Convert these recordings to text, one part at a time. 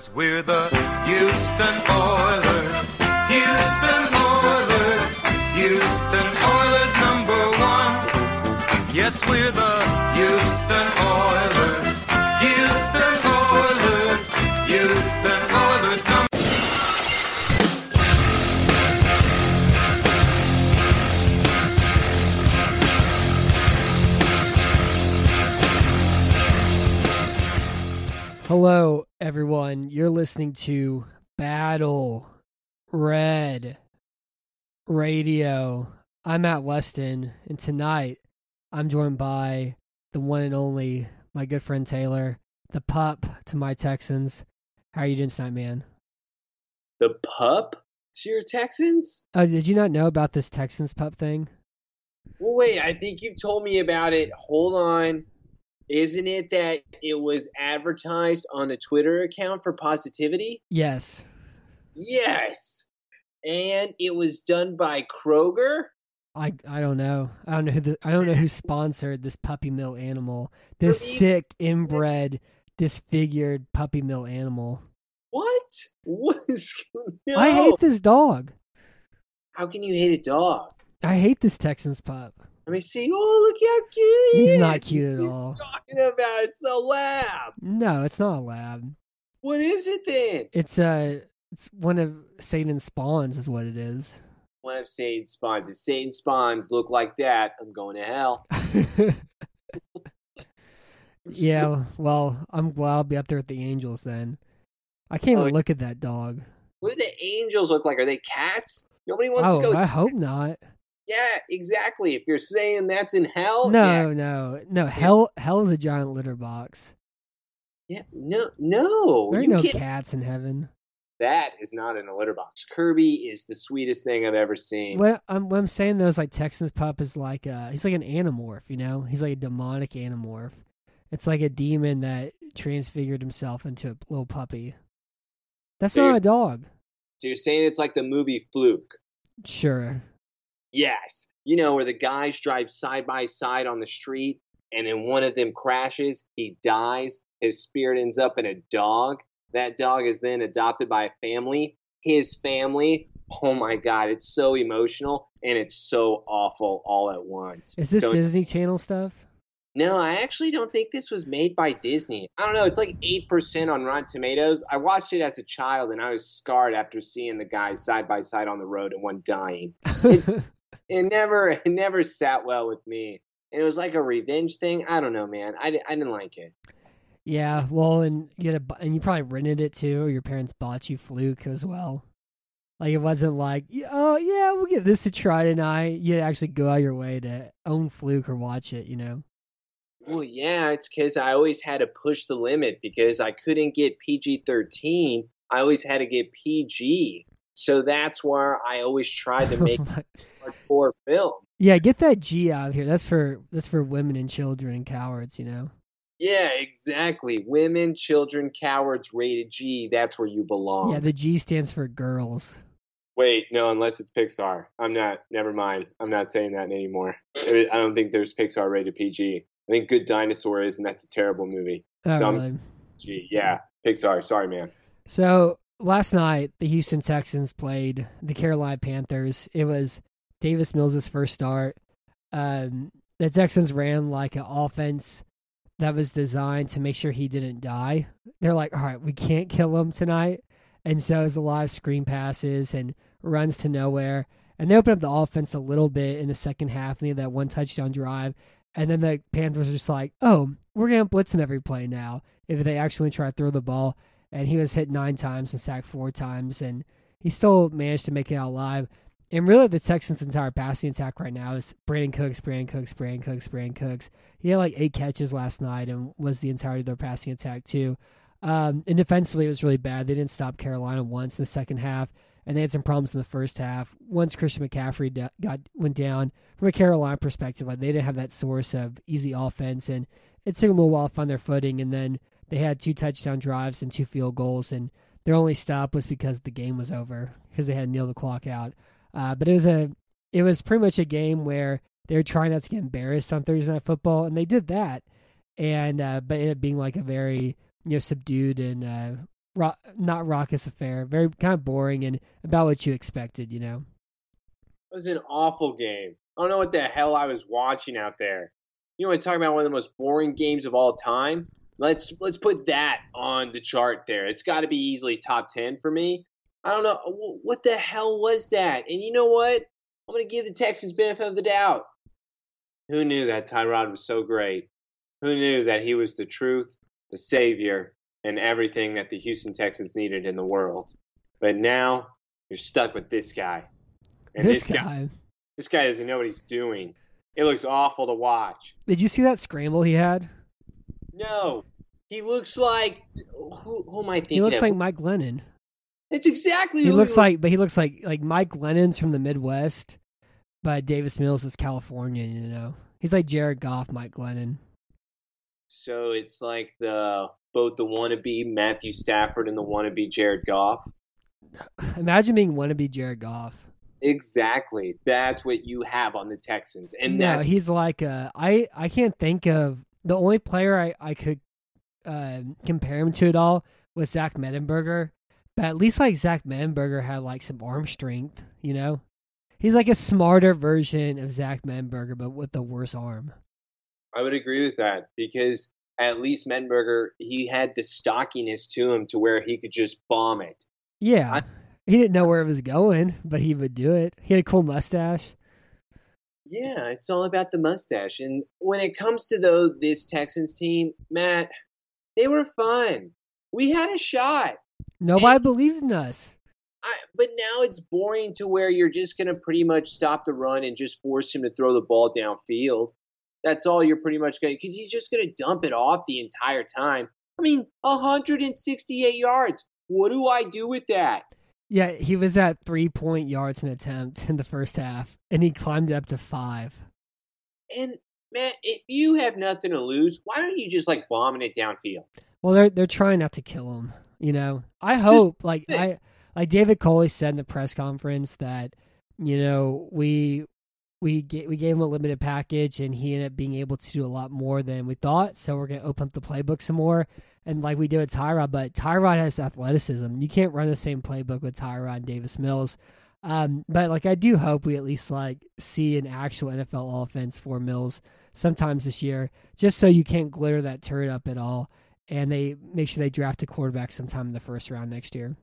We're the Houston Oilers. Houston Oilers. Houston Oilers #1. Yes, we're the Houston Oilers. Houston Oilers. Houston Oilers Hello, everyone. You're listening to Battle Red Radio. I'm Matt Weston, and tonight I'm joined by the one and only, my good friend Taylor, the pup to my Texans. How are you doing tonight, man? The pup to your Texans? Oh, did you not know about this Texans pup thing? Well, wait, I think you've told me about it. Hold on. Isn't it that it was advertised on the Twitter account for Positivity? Yes. Yes. And it was done by Kroger? I don't know. I don't know who sponsored this puppy mill animal. This sick, inbred, disfigured puppy mill animal. What? What is no. I hate this dog. How can you hate a dog? I hate this Texans pup. Let me see. Oh, look how cute he is. He's not cute at all. What are you talking about? It's a lab. No, it's not a lab. What is it then? It's one of Satan's spawns is what it is. One of Satan's spawns. If Satan's spawns look like that, I'm going to hell. Yeah, well, I'm glad I'll be up there with the angels then. I can't even look at that dog. What do the angels look like? Are they cats? Nobody wants to go. I hope not. Yeah, exactly. If you're saying that's in hell. No. Hell is a giant litter box. Yeah, no. There ain't no cats in heaven. That is not in a litter box. Kirby is the sweetest thing I've ever seen. What I'm saying though is like Texans pup is like he's like an animorph, you know? He's like a demonic animorph. It's like a demon that transfigured himself into a little puppy. That's not a dog. So you're saying it's like the movie Fluke? Sure. Yes. You know, where the guys drive side by side on the street, and then one of them crashes, he dies, his spirit ends up in a dog. That dog is then adopted by a family. His family, oh my God, it's so emotional, and it's so awful all at once. Is this Disney Channel stuff? No, I actually don't think this was made by Disney. I don't know. It's like 8% on Rotten Tomatoes. I watched it as a child, and I was scarred after seeing the guys side by side on the road and one dying. It never sat well with me. And it was like a revenge thing. I don't know, man. I didn't like it. Yeah, well, and you probably rented it too, or your parents bought you Fluke as well. Like, it wasn't like, oh, yeah, we'll give this a try tonight. You'd actually go out of your way to own Fluke or watch it, you know? Well, yeah, it's because I always had to push the limit because I couldn't get PG-13. I always had to get PG. So that's where I always tried to make hardcore film. Yeah, get that G out of here. That's for women and children and cowards, you know? Yeah, exactly. Women, children, cowards, rated G. That's where you belong. Yeah, the G stands for girls. Wait, no, unless it's Pixar. Never mind. I'm not saying that anymore. I don't think there's Pixar rated PG. I think Good Dinosaur is, and that's a terrible movie. Oh, so really? Yeah, Pixar. Sorry, man. So last night, the Houston Texans played the Carolina Panthers. It was Davis Mills' first start. The Texans ran like an offense that was designed to make sure he didn't die. They're like, all right, we can't kill him tonight. And so it was a lot of screen passes and runs to nowhere. And they opened up the offense a little bit in the second half, and they had that one touchdown drive. And then the Panthers were just like, oh, we're going to blitz him every play now if they actually try to throw the ball. And he was hit 9 times and sacked 4 times, and he still managed to make it out alive. And really, the Texans' entire passing attack right now is Brandon Cooks. He had like 8 catches last night and was the entirety of their passing attack too. And defensively, it was really bad. They didn't stop Carolina once in the second half, and they had some problems in the first half. Once Christian McCaffrey went down, from a Carolina perspective, like, they didn't have that source of easy offense, and it took them a while to find their footing. And then they had 2 touchdown drives and 2 field goals, and their only stop was because the game was over, because they had nailed the clock out. But it was pretty much a game where they were trying not to get embarrassed on Thursday Night Football, and they did that. And but it ended up being like a very subdued and not raucous affair. Very kind of boring and about what you expected, you know. It was an awful game. I don't know what the hell I was watching out there. You want to talk about one of the most boring games of all time? Let's put that on the chart there. It's got to be easily top 10 for me. I don't know. What the hell was that? And you know what? I'm going to give the Texans benefit of the doubt. Who knew that Tyrod was so great? Who knew that he was the truth, the savior, and everything that the Houston Texans needed in the world? But now you're stuck with this guy. And this guy doesn't know what he's doing. It looks awful to watch. Did you see that scramble he had? No. He looks like who am I thinking? He looks of? like Mike Glennon. It's exactly He who looks like Mike Glennon's from the Midwest, but Davis Mills is Californian, you know. He's like Jared Goff, Mike Glennon. So it's like both the wannabe Matthew Stafford and the wannabe Jared Goff. Imagine being wannabe Jared Goff. Exactly. That's what you have on the Texans. And no, he's like I can't think of the only player I could compare him to at all was Zach Mettenberger. But at least like Zach Mettenberger had like some arm strength, you know? He's like a smarter version of Zach Mettenberger, but with the worse arm. I would agree with that because at least Mettenberger, he had the stockiness to him to where he could just bomb it. Yeah. He didn't know where it was going, but he would do it. He had a cool mustache. Yeah, it's all about the mustache. And when it comes to this Texans team, Matt, they were fun. We had a shot. Nobody believed in us. But now it's boring to where you're just going to pretty much stop the run and just force him to throw the ball downfield. That's all you're pretty much going to – because he's just going to dump it off the entire time. I mean, 168 yards. What do I do with that? Yeah, he was at 3 yards an attempt in the first half, and he climbed it up to 5. And, Matt, if you have nothing to lose, why don't you just, like, bombing it downfield? Well, they're trying not to kill him, you know. I hope, like David Coley said in the press conference that, you know, we gave him a limited package, and he ended up being able to do a lot more than we thought, so we're going to open up the playbook some more. And like we did with Tyrod, but Tyrod has athleticism. You can't run the same playbook with Tyrod and Davis Mills. But like I do hope we at least like see an actual NFL offense for Mills sometimes this year, just so you can't glitter that turret up at all. And they make sure they draft a quarterback sometime in the first round next year.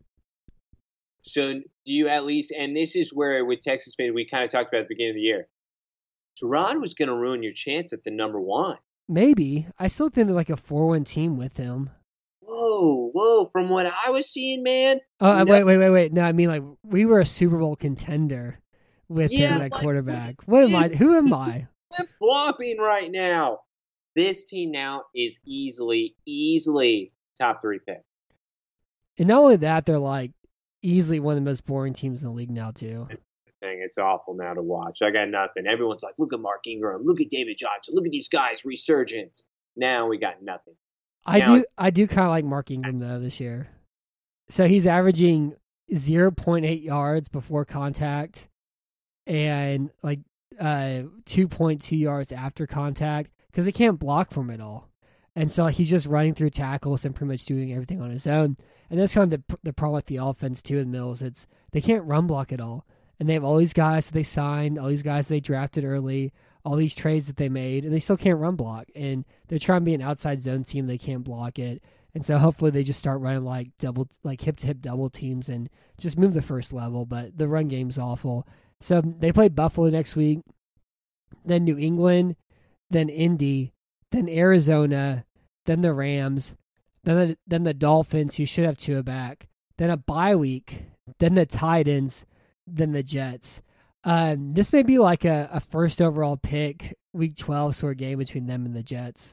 So do you at least, and this is where with Texas fans we kind of talked about at the beginning of the year, Tyrod was going to ruin your chance at the number 1. Maybe. I still think they're like a 4-1 team with him. Whoa. From what I was seeing, man. Oh, wait. No, I mean, like, we were a Super Bowl contender with him at quarterback. What am I? Who am I? Flip-flopping right now. This team now is easily top 3 pick. And not only that, they're like easily one of the most boring teams in the league now, too. It's awful now to watch. I got nothing. Everyone's like, look at Mark Ingram, look at David Johnson, look at these guys, resurgence. Now we got nothing. I do kind of like Mark Ingram though this year. So he's averaging 0.8 yards before contact and like 2.2 yards after contact because they can't block from it all. And so he's just running through tackles and pretty much doing everything on his own. And that's kind of the problem with the offense too with Mills. It's they can't run block at all. And they have all these guys that they signed, all these guys they drafted early, all these trades that they made, and they still can't run block. And they're trying to be an outside zone team. They can't block it. And so hopefully they just start running like hip-to-hip double teams and just move the first level. But the run game's awful. So they play Buffalo next week, then New England, then Indy, then Arizona, then the Rams, then the Dolphins, who should have Tua back, then a bye week, then the Titans, then the Jets. This may be like a first overall pick, week 12 sort of game between them and the Jets.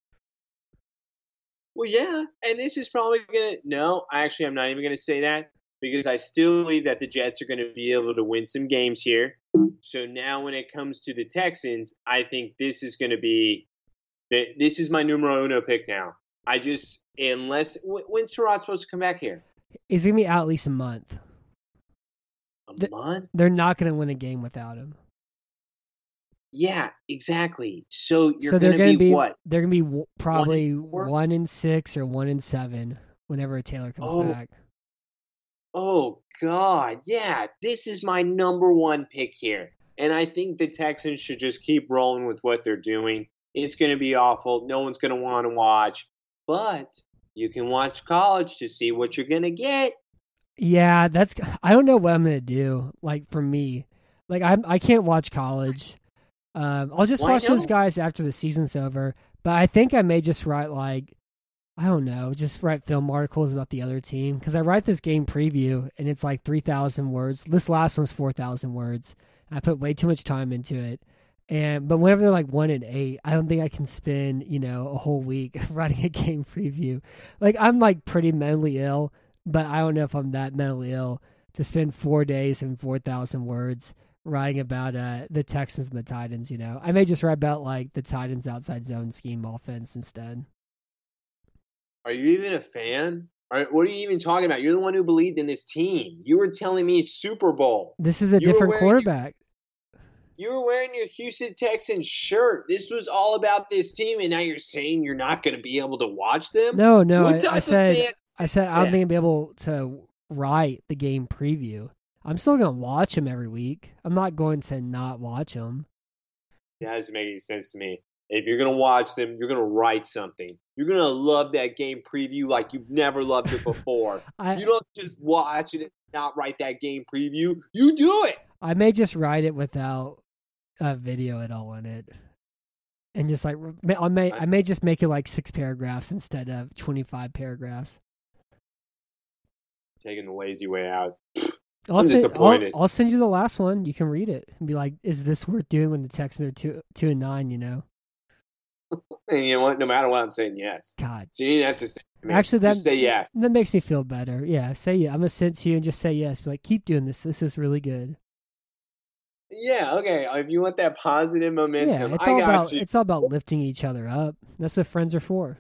Well, yeah, and this is probably going to – no, actually I'm not even going to say that because I still believe that the Jets are going to be able to win some games here. So now when it comes to the Texans, I think this is going to be – this is my numero uno pick now. When's Tyrod supposed to come back here? He's going to be out at least a month. A month? They're not going to win a game without him. Yeah, exactly. So they're going to be what? They're going to be probably 1-6 or 1-7 whenever Taylor comes back. Oh, God. Yeah, this is my number one pick here. And I think the Texans should just keep rolling with what they're doing. It's going to be awful. No one's going to want to watch. But you can watch college to see what you're going to get. Yeah, I don't know what I'm going to do, like, for me. Like, I can't watch college. I'll just watch those guys after the season's over. But I think I may just write, like, I don't know, just write film articles about the other team. Because I write this game preview, and it's like 3,000 words. This last one's 4,000 words. I put way too much time into it. But whenever they're like 1-8, I don't think I can spend, a whole week writing a game preview. Like, I'm like pretty mentally ill, but I don't know if I'm that mentally ill to spend 4 days and 4,000 words writing about the Texans and the Titans, I may just write about like the Titans outside zone scheme offense instead. Are you even a fan? What are you even talking about? You're the one who believed in this team. You were telling me Super Bowl. This is a different quarterback. You were wearing your Houston Texans shirt. This was all about this team, and now you're saying you're not going to be able to watch them? No. I said I don't think I'll be able to write the game preview. I'm still going to watch them every week. I'm not going to not watch them. That doesn't make any sense to me. If you're going to watch them, you're going to write something. You're going to love that game preview like you've never loved it before. You don't just watch it and not write that game preview. You do it. I may just write it without a video at all in it. And just like, I may just make it like 6 paragraphs instead of 25 paragraphs. Taking the lazy way out. I'm disappointed. I'll send you the last one. You can read it and be like, is this worth doing when the Texans are 2-9, And you know what? No matter what, I'm saying yes. God. So you didn't have to say Actually, just say yes. That makes me feel better. Yeah, say yeah. I'm going to send it to you and just say yes. Be like, keep doing this. This is really good. Yeah, okay. If you want that positive momentum, It's all about lifting each other up. That's what friends are for.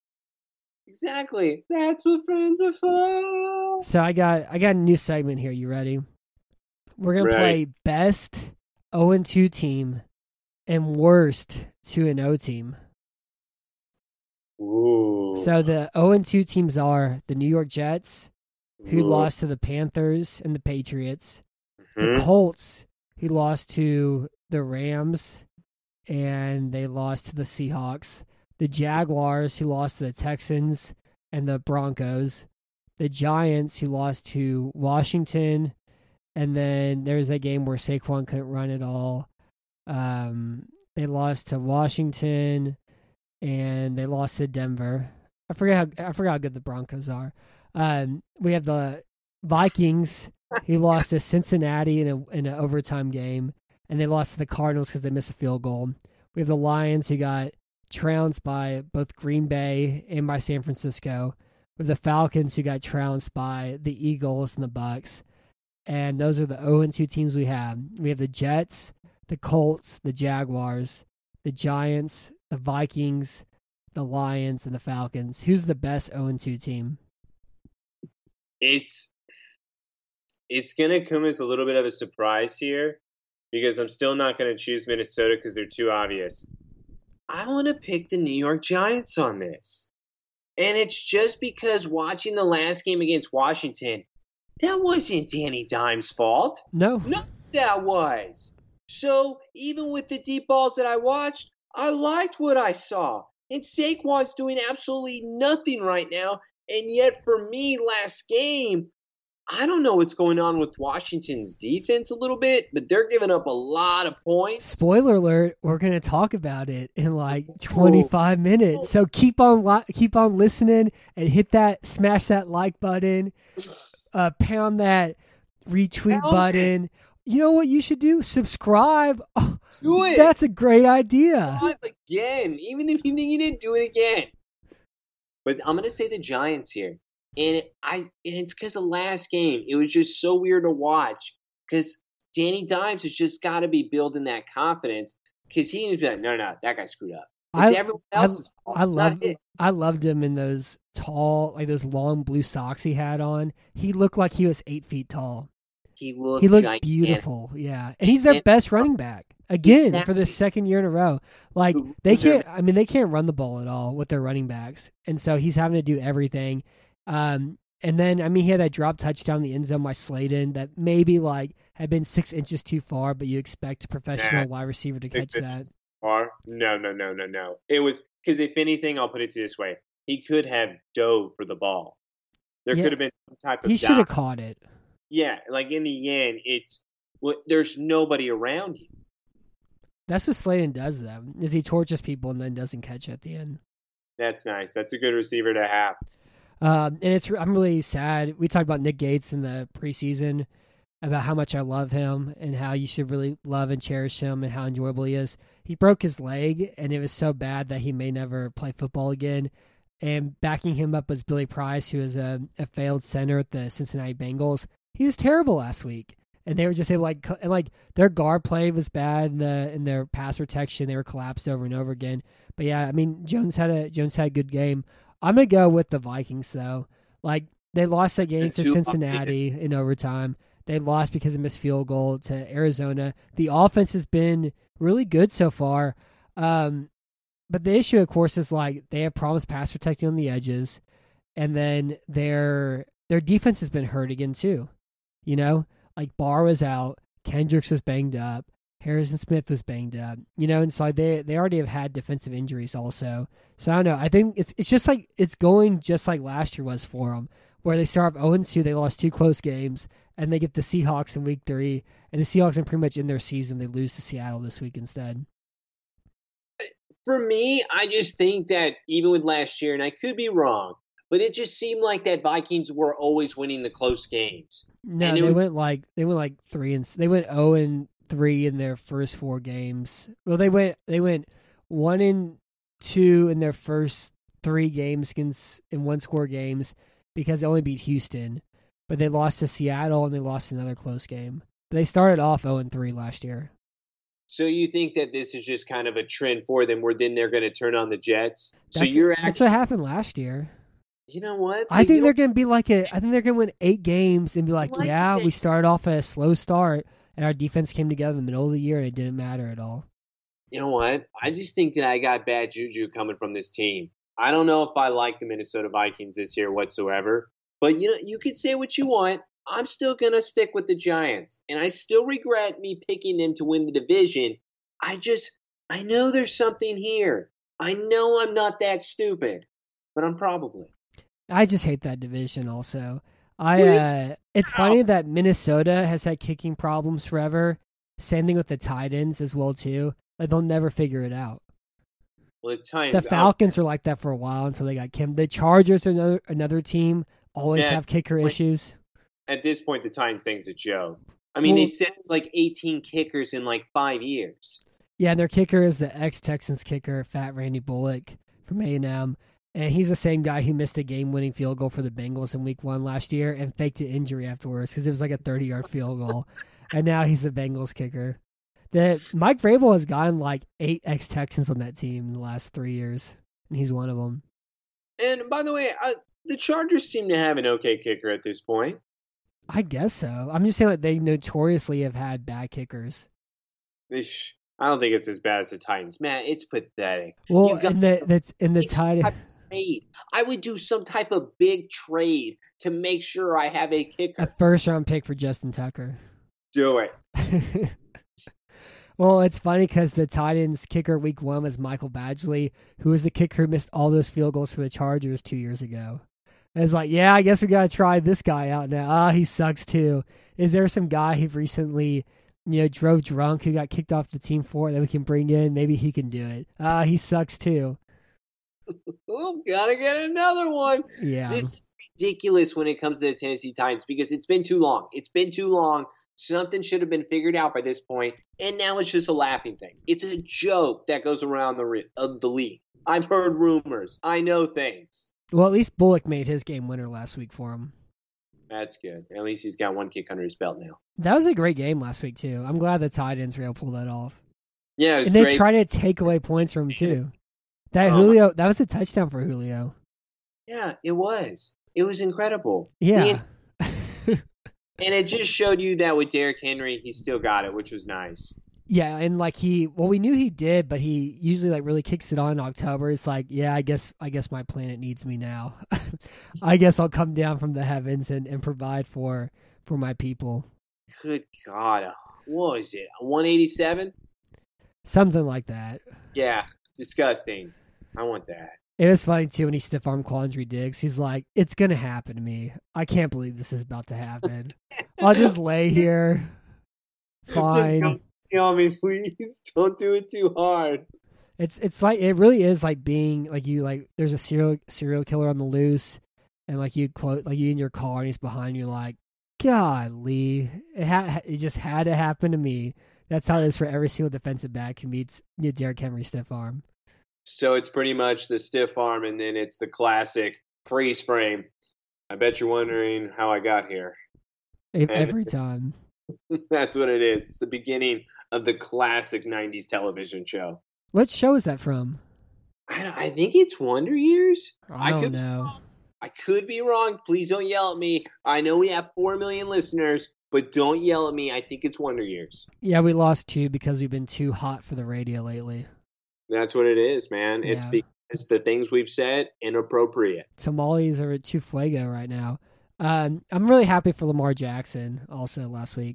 Exactly. That's what friends are for. So I got a new segment here. You ready? We're gonna play best 0-2 team and worst 2-0 team. Ooh. So the 0-2 teams are the New York Jets, who lost to the Panthers and the Patriots, the Colts, who lost to the Rams, and they lost to the Seahawks, the Jaguars, who lost to the Texans and the Broncos, the Giants, who lost to Washington, and then there's a game where Saquon couldn't run at all. They lost to Washington, and they lost to Denver. I forgot how good the Broncos are. We have the Vikings, who lost to Cincinnati in an overtime game, and they lost to the Cardinals because they missed a field goal. We have the Lions, who got trounced by both Green Bay and by San Francisco. We have the Falcons, who got trounced by the Eagles and the Bucks. And those are the 0-2 teams we have. We have the Jets, the Colts, the Jaguars, the Giants, the Vikings, the Lions, and the Falcons. Who's the best 0-2 team? It's going to come as a little bit of a surprise here because I'm still not going to choose Minnesota because they're too obvious. I want to pick the New York Giants on this. And it's just because watching the last game against Washington, that wasn't Danny Dimes' fault. No, that was. So even with the deep balls that I watched, I liked what I saw. And Saquon's doing absolutely nothing right now. And yet for me, last game, I don't know what's going on with Washington's defense a little bit, but they're giving up a lot of points. Spoiler alert, we're going to talk about it in like 25 minutes. So keep on listening and smash that like button, pound that retweet button. You know what you should do? Subscribe. Oh, do it. That's a great idea. Subscribe again, even if you think you didn't do it again. But I'm going to say the Giants here. And it's because of last game. It was just so weird to watch because Danny Dimes has just got to be building that confidence because he needs to be like, no, that guy screwed up. It's everyone else's fault. I loved him in those tall, like those long blue socks he had on. He looked like he was 8 feet tall. He looked gigantic. Beautiful, yeah. And he's their best running back again for the second year in a row. Like they can't run the ball at all with their running backs, and so he's having to do everything. And then, I mean, he had that drop touchdown in the end zone by Slayton that maybe like had been 6 inches too far, but you expect a professional wide receiver to catch that. Far? No. It was because if anything, I'll put it this way: he could have dove for the ball. There could have been some type of. He should have caught it. Yeah, like in the end, there's nobody around you. That's what Slayton does, though, is he torches people and then doesn't catch at the end. That's nice. That's a good receiver to have. And I'm really sad. We talked about Nick Gates in the preseason about how much I love him and how you should really love and cherish him and how enjoyable he is. He broke his leg, and it was so bad that he may never play football again. And backing him up was Billy Price, who is a failed center at the Cincinnati Bengals. He was terrible last week. And they were just like their guard play was bad in their pass protection. They were collapsed over and over again. But yeah, I mean, Jones had a good game. I'm gonna go with the Vikings though. Like they lost that game to Cincinnati in overtime. They lost because of missed field goal to Arizona. The offense has been really good so far. But the issue, of course, is like they have problems pass protecting on the edges, and then their defense has been hurt again too. You know, like Barr was out, Kendricks was banged up, Harrison Smith was banged up. You know, and so they already have had defensive injuries also. So I don't know. I think it's just like it's going just like last year was for them, where they start off 0-2, they lost 2 close games, and they get the Seahawks in week 3, and the Seahawks are pretty much in their season. They lose to Seattle this week instead. For me, I just think that even with last year, and I could be wrong, but it just seemed like that Vikings were always winning the close games. No, they went 0-3 in their first 4 games. Well, they went 1-2 in their first 3 games in 1-score games because they only beat Houston, but they lost to Seattle and they lost another close game. But they started off 0-3 last year. So you think that this is just kind of a trend for them, where then they're going to turn on the Jets? That's what happened last year. You know what? I think they're going to be I think they're going to win 8 games and be like, we started off at a slow start and our defense came together in the middle of the year and it didn't matter at all. You know what? I just think that I got bad juju coming from this team. I don't know if I like the Minnesota Vikings this year whatsoever, but you could say what you want. I'm still going to stick with the Giants, and I still regret me picking them to win the division. I know there's something here. I know I'm not that stupid, but I'm probably. I just hate that division also. It's funny that Minnesota has had kicking problems forever. Same thing with the Titans as well too. Like they'll never figure it out. Well, the Falcons were like that for a while until they got Kim. The Chargers are another team, always have kicker issues. At this point, the Titans thing's a joke. I mean, they said it's like 18 kickers in like 5 years. Yeah, and their kicker is the ex-Texans kicker, Fat Randy Bullock from A&M. And he's the same guy who missed a game-winning field goal for the Bengals in Week 1 last year and faked an injury afterwards because it was like a 30-yard field goal. And now he's the Bengals kicker. Mike Vrabel has gotten like 8 ex-Texans on that team in the last 3 years, and he's one of them. And by the way, the Chargers seem to have an okay kicker at this point. I guess so. I'm just saying that they notoriously have had bad kickers. I don't think it's as bad as the Titans. Man, it's pathetic. Well, that's in the Titans. I would do some type of big trade to make sure I have a kicker. A first-round pick for Justin Tucker. Do it. Well, it's funny because the Titans kicker Week 1 was Michael Badgley, who was the kicker who missed all those field goals for the Chargers 2 years ago. And it's like, yeah, I guess we got to try this guy out now. He sucks too. Is there some guy who recently, drove drunk who got kicked off the team for it that we can bring in? Maybe he can do it. He sucks too. Oh, gotta get another one. Yeah. This is ridiculous when it comes to the Tennessee Titans because it's been too long. Something should have been figured out by this point, and now it's just a laughing thing. It's a joke that goes around the league. I've heard rumors. I know things. Well, at least Bullock made his game winner last week for him. That's good. At least he's got one kick under his belt now. That was a great game last week, too. I'm glad the Titans were able to pull that off. Yeah, it was and great. They tried to take away points from him, too. That was a touchdown for Julio. Yeah, it was. It was incredible. Yeah. And it just showed you that with Derrick Henry, he still got it, which was nice. Yeah, and like we knew he did, but he usually like really kicks it on in October. It's like, yeah, I guess my planet needs me now. I guess I'll come down from the heavens and provide for my people. Good God. What was it? 187? Something like that. Yeah, disgusting. I want that. It was funny too when he stiff armed Quandary Diggs. He's like, "It's gonna happen to me. I can't believe this is about to happen. I'll just lay here. Fine. Just don't kill me, please. Don't do it too hard." It's like it really is like being like you like. There's a serial killer on the loose, and like you in your car and he's behind you. Like, golly, it just had to happen to me. That's how it is for every single defensive back who meets Derrick Henry stiff arm. So it's pretty much the stiff arm, and then it's the classic freeze frame. I bet you're wondering how I got here. Every time. That's what it is. It's the beginning of the classic 90s television show. What show is that from? I think it's Wonder Years. I don't know. I could be wrong. Please don't yell at me. I know we have 4 million listeners, but don't yell at me. I think it's Wonder Years. Yeah, we lost 2 because we've been too hot for the radio lately. That's what it is, man. Yeah. It's because the things we've said inappropriate. Tamales are too fuego right now. I'm really happy for Lamar Jackson also last week.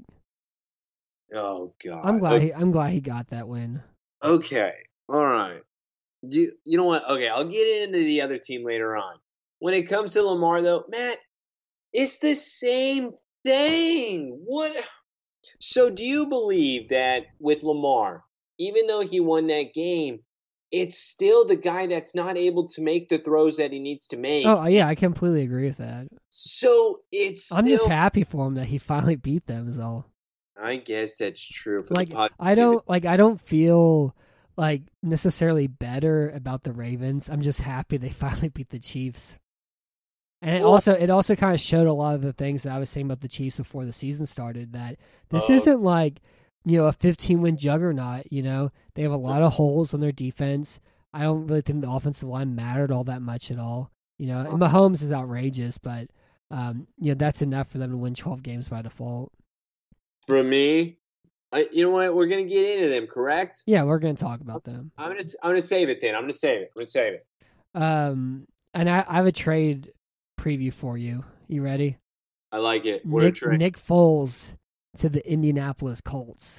Oh God. I'm glad he got that win. Okay. All right. You know what? Okay, I'll get into the other team later on. When it comes to Lamar though, Matt, it's the same thing. What? So do you believe that with Lamar, even though he won that game, it's still the guy that's not able to make the throws that he needs to make? Oh, yeah, I completely agree with that. So I'm just happy for him that he finally beat them is all. I guess that's true. Like I don't feel like necessarily better about the Ravens. I'm just happy they finally beat the Chiefs. And it also kind of showed a lot of the things that I was saying about the Chiefs before the season started, that this isn't like, a 15-win juggernaut. They have a lot of holes on their defense. I don't really think the offensive line mattered all that much at all. And Mahomes is outrageous, but that's enough for them to win 12 games by default. For me, you know what? We're gonna get into them, correct? Yeah, we're gonna talk about them. I'm gonna save it then. I'm gonna save it. And I have a trade preview for you. You ready? I like it. Nick Foles to the Indianapolis Colts.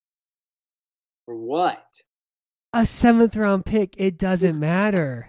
For what? A 7th-round pick. It doesn't matter.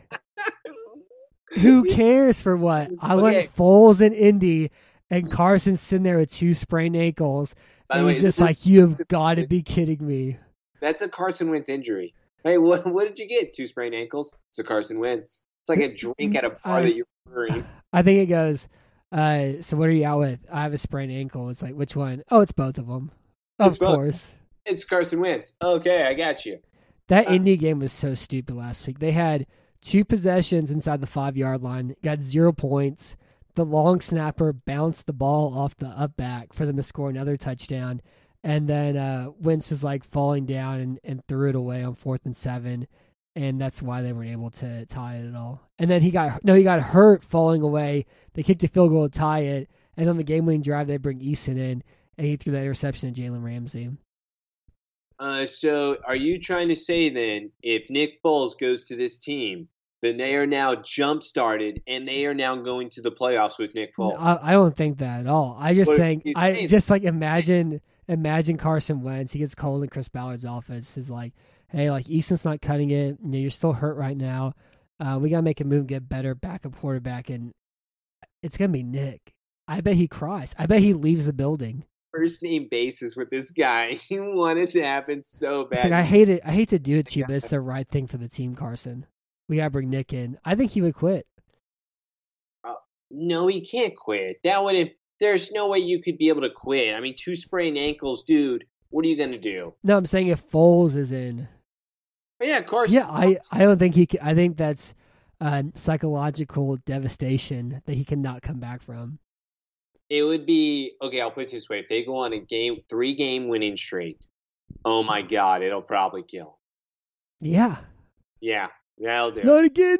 Who cares for what? I went Foles in Indy, and Carson's sitting there with 2 sprained ankles. And he's just like, you've got to be kidding me. That's a Carson Wentz injury. Hey, what did you get? 2 sprained ankles? It's a Carson Wentz. It's like a drink at a bar that you're ordering. I think it goes, so what are you out with? I have a sprained ankle. It's like, which one? Oh, it's both of them. Of course. It's Carson Wentz. Okay, I got you. That Indy game was so stupid last week. They had 2 possessions inside the 5-yard line, got 0 points. The long snapper bounced the ball off the up back for them to score another touchdown. And then Wentz was like falling down and threw it away on 4th and 7. And that's why they weren't able to tie it at all. And then he got hurt falling away. They kicked a field goal to tie it. And on the game-winning drive, they bring Eason in, and he threw that interception to Jalen Ramsey. So are you trying to say then, if Nick Foles goes to this team, then they are now jump-started, and they are now going to the playoffs with Nick Foles? I don't think that at all. I just think imagine Carson Wentz. He gets called in Chris Ballard's office. Is like, hey, like Easton's not cutting it. You're still hurt right now. We gotta make a move, get better backup quarterback, and it's gonna be Nick. I bet he cries. I bet he leaves the building. First name basis with this guy. He wanted to happen so bad. It's like, I hate to do it to you, but it's the right thing for the team, Carson. We gotta bring Nick in. I think he would quit. No, he can't quit. There's no way you could be able to quit. I mean, 2 sprained ankles, dude. What are you gonna do? No, I'm saying if Foles is in. Yeah, Carson. Yeah, I don't think he can. I think that's psychological devastation that he cannot come back from. It would be, okay, I'll put it this way. If they go on a 3-game winning streak, oh my God, it'll probably kill. Yeah. Yeah, that'll do Not it. again.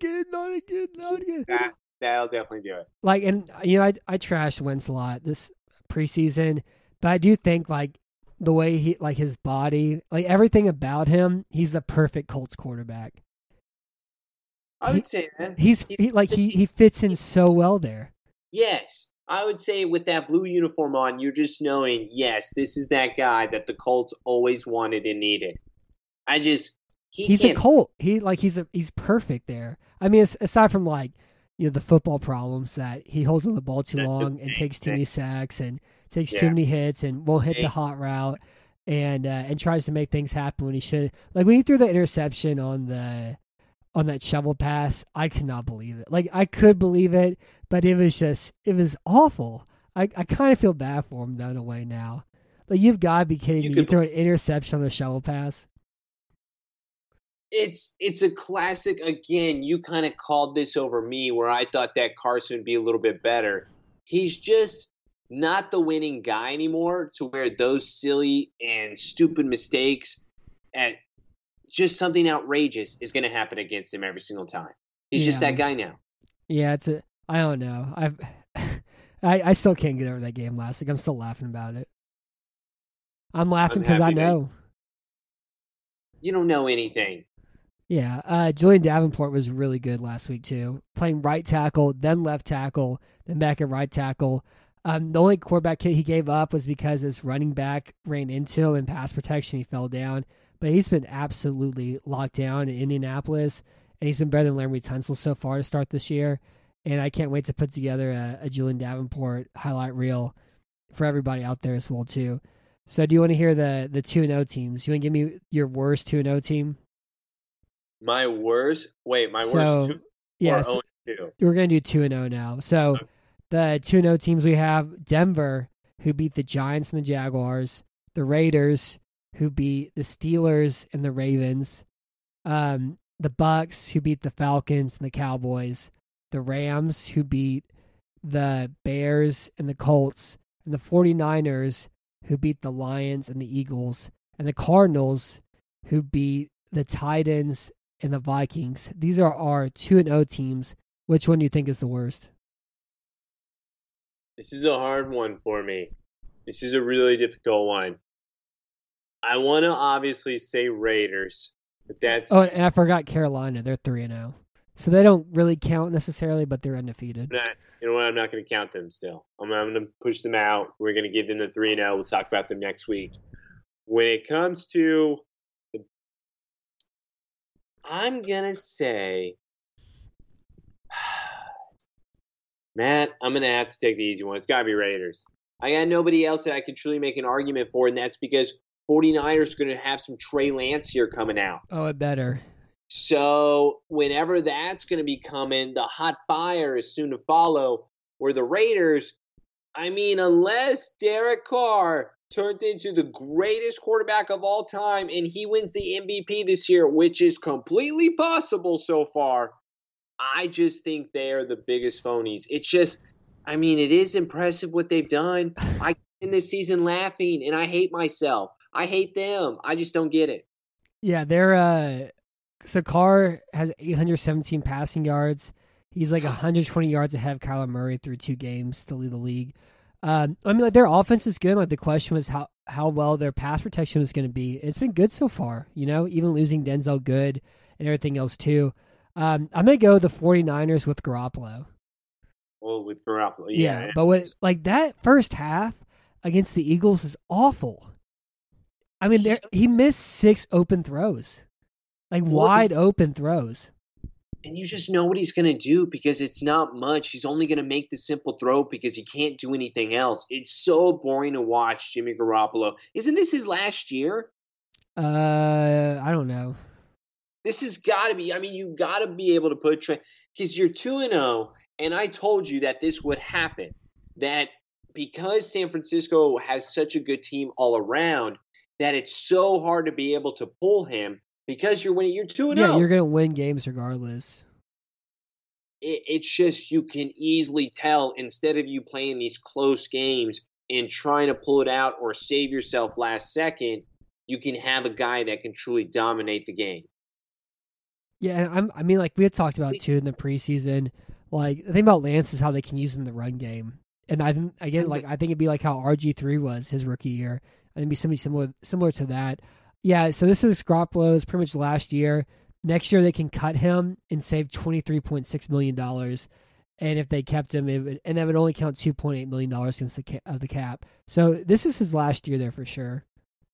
That'll definitely do it. Like, and I trashed Wentz a lot this preseason, but I do think like the way he, like his body, like everything about him, he's the perfect Colts quarterback. I would say that. He fits in so well there. Yes. I would say with that blue uniform on, you're just knowing, yes, this is that guy that the Colts always wanted and needed. He's a Colt. He's perfect there. I mean, aside from the football problems that he holds on the ball too long and takes too many sacks and takes too many hits and won't hit the hot route and tries to make things happen when he should. Like when he threw the interception on that shovel pass, I could not believe it. Like I could believe it, but it was awful. I kind of feel bad for him though in a way now. Like you've got to be kidding me. You throw an interception on a shovel pass. It's a classic. Again, you kind of called this over me where I thought that Carson would be a little bit better. He's just not the winning guy anymore to where those silly and stupid mistakes at just something outrageous is going to happen against him every single time. He's just that guy now. Yeah, I don't know. I still can't get over that game last week. I'm still laughing about it. I'm laughing because I know. You don't know anything. Yeah, Julian Davenport was really good last week too. Playing right tackle, then left tackle, then back at right tackle. The only quarterback hit he gave up was because his running back ran into him in pass protection. He fell down. But he's been absolutely locked down in Indianapolis, and he's been better than Laremy Tunsil so far to start this year. And I can't wait to put together a Julian Davenport highlight reel for everybody out there as well too. So do you want to hear the 2-0 teams? You want to give me your worst 2-0 team? My worst? Wait, worst 2? Yes. Yeah, we're going to do 2-0 now. So the 2-0 teams we have Denver, who beat the Giants and the Jaguars, the Raiders, who beat the Steelers and the Ravens, the Bucks, who beat the Falcons and the Cowboys, the Rams, who beat the Bears and the Colts, and the 49ers, who beat the Lions and the Eagles, and the Cardinals, who beat the Titans and the Vikings. These are our 2-0 teams. Which one do you think is the worst? This is a hard one for me. This is a really difficult one. I want to obviously say Raiders, but that's... Oh, and I forgot Carolina. They're 3-0. So they don't really count necessarily, but they're undefeated. You know what? I'm not going to count them still. I'm going to push them out. We're going to give them the 3-0. We'll talk about them next week. When it comes to... I'm going to say... Matt, I'm going to have to take the easy one. It's got to be Raiders. I got nobody else that I can truly make an argument for, and that's because 49ers are going to have some Trey Lance here coming out. Oh, it better. So whenever that's going to be coming, the hot fire is soon to follow. Where the Raiders, I mean, unless Derek Carr turns into the greatest quarterback of all time and he wins the MVP this year, which is completely possible so far, I just think they are the biggest phonies. It's just, I mean, it is impressive what they've done. I in this season laughing, and I hate myself. I hate them. I just don't get it. Yeah, they're so Carr has 817 passing yards. He's like 120 yards ahead of Kyler Murray through 2 games to lead the league. I mean, like their offense is good. Like the question was how well their pass protection was going to be. It's been good so far, you know, even losing Denzel Good and everything else too. I'm going to go the 49ers with Garoppolo. Well, with Garoppolo, yeah. But with like that first half against the Eagles is awful. I mean, he missed 6 open throws, like wide open throws. And you just know what he's going to do because it's not much. He's only going to make the simple throw because he can't do anything else. It's so boring to watch Jimmy Garoppolo. Isn't this his last year? I don't know. This has got to be. I mean, you got to be able to put because you're 2-0, and I told you that this would happen. That because San Francisco has such a good team all around, that it's so hard to be able to pull him. Because you're winning, you're 2-0. Yeah, you're going to win games regardless. It's just you can easily tell instead of you playing these close games and trying to pull it out or save yourself last second, you can have a guy that can truly dominate the game. Yeah, and I mean, like we had talked about too in the preseason. Like the thing about Lance is how they can use him in the run game. And I think it'd be like how RG3 was his rookie year. and be somebody similar to that. Yeah, so this is Garoppolo's pretty much last year. Next year they can cut him and save $23.6 million. And if they kept him, that would only count $2.8 million against the cap. So this is his last year there for sure.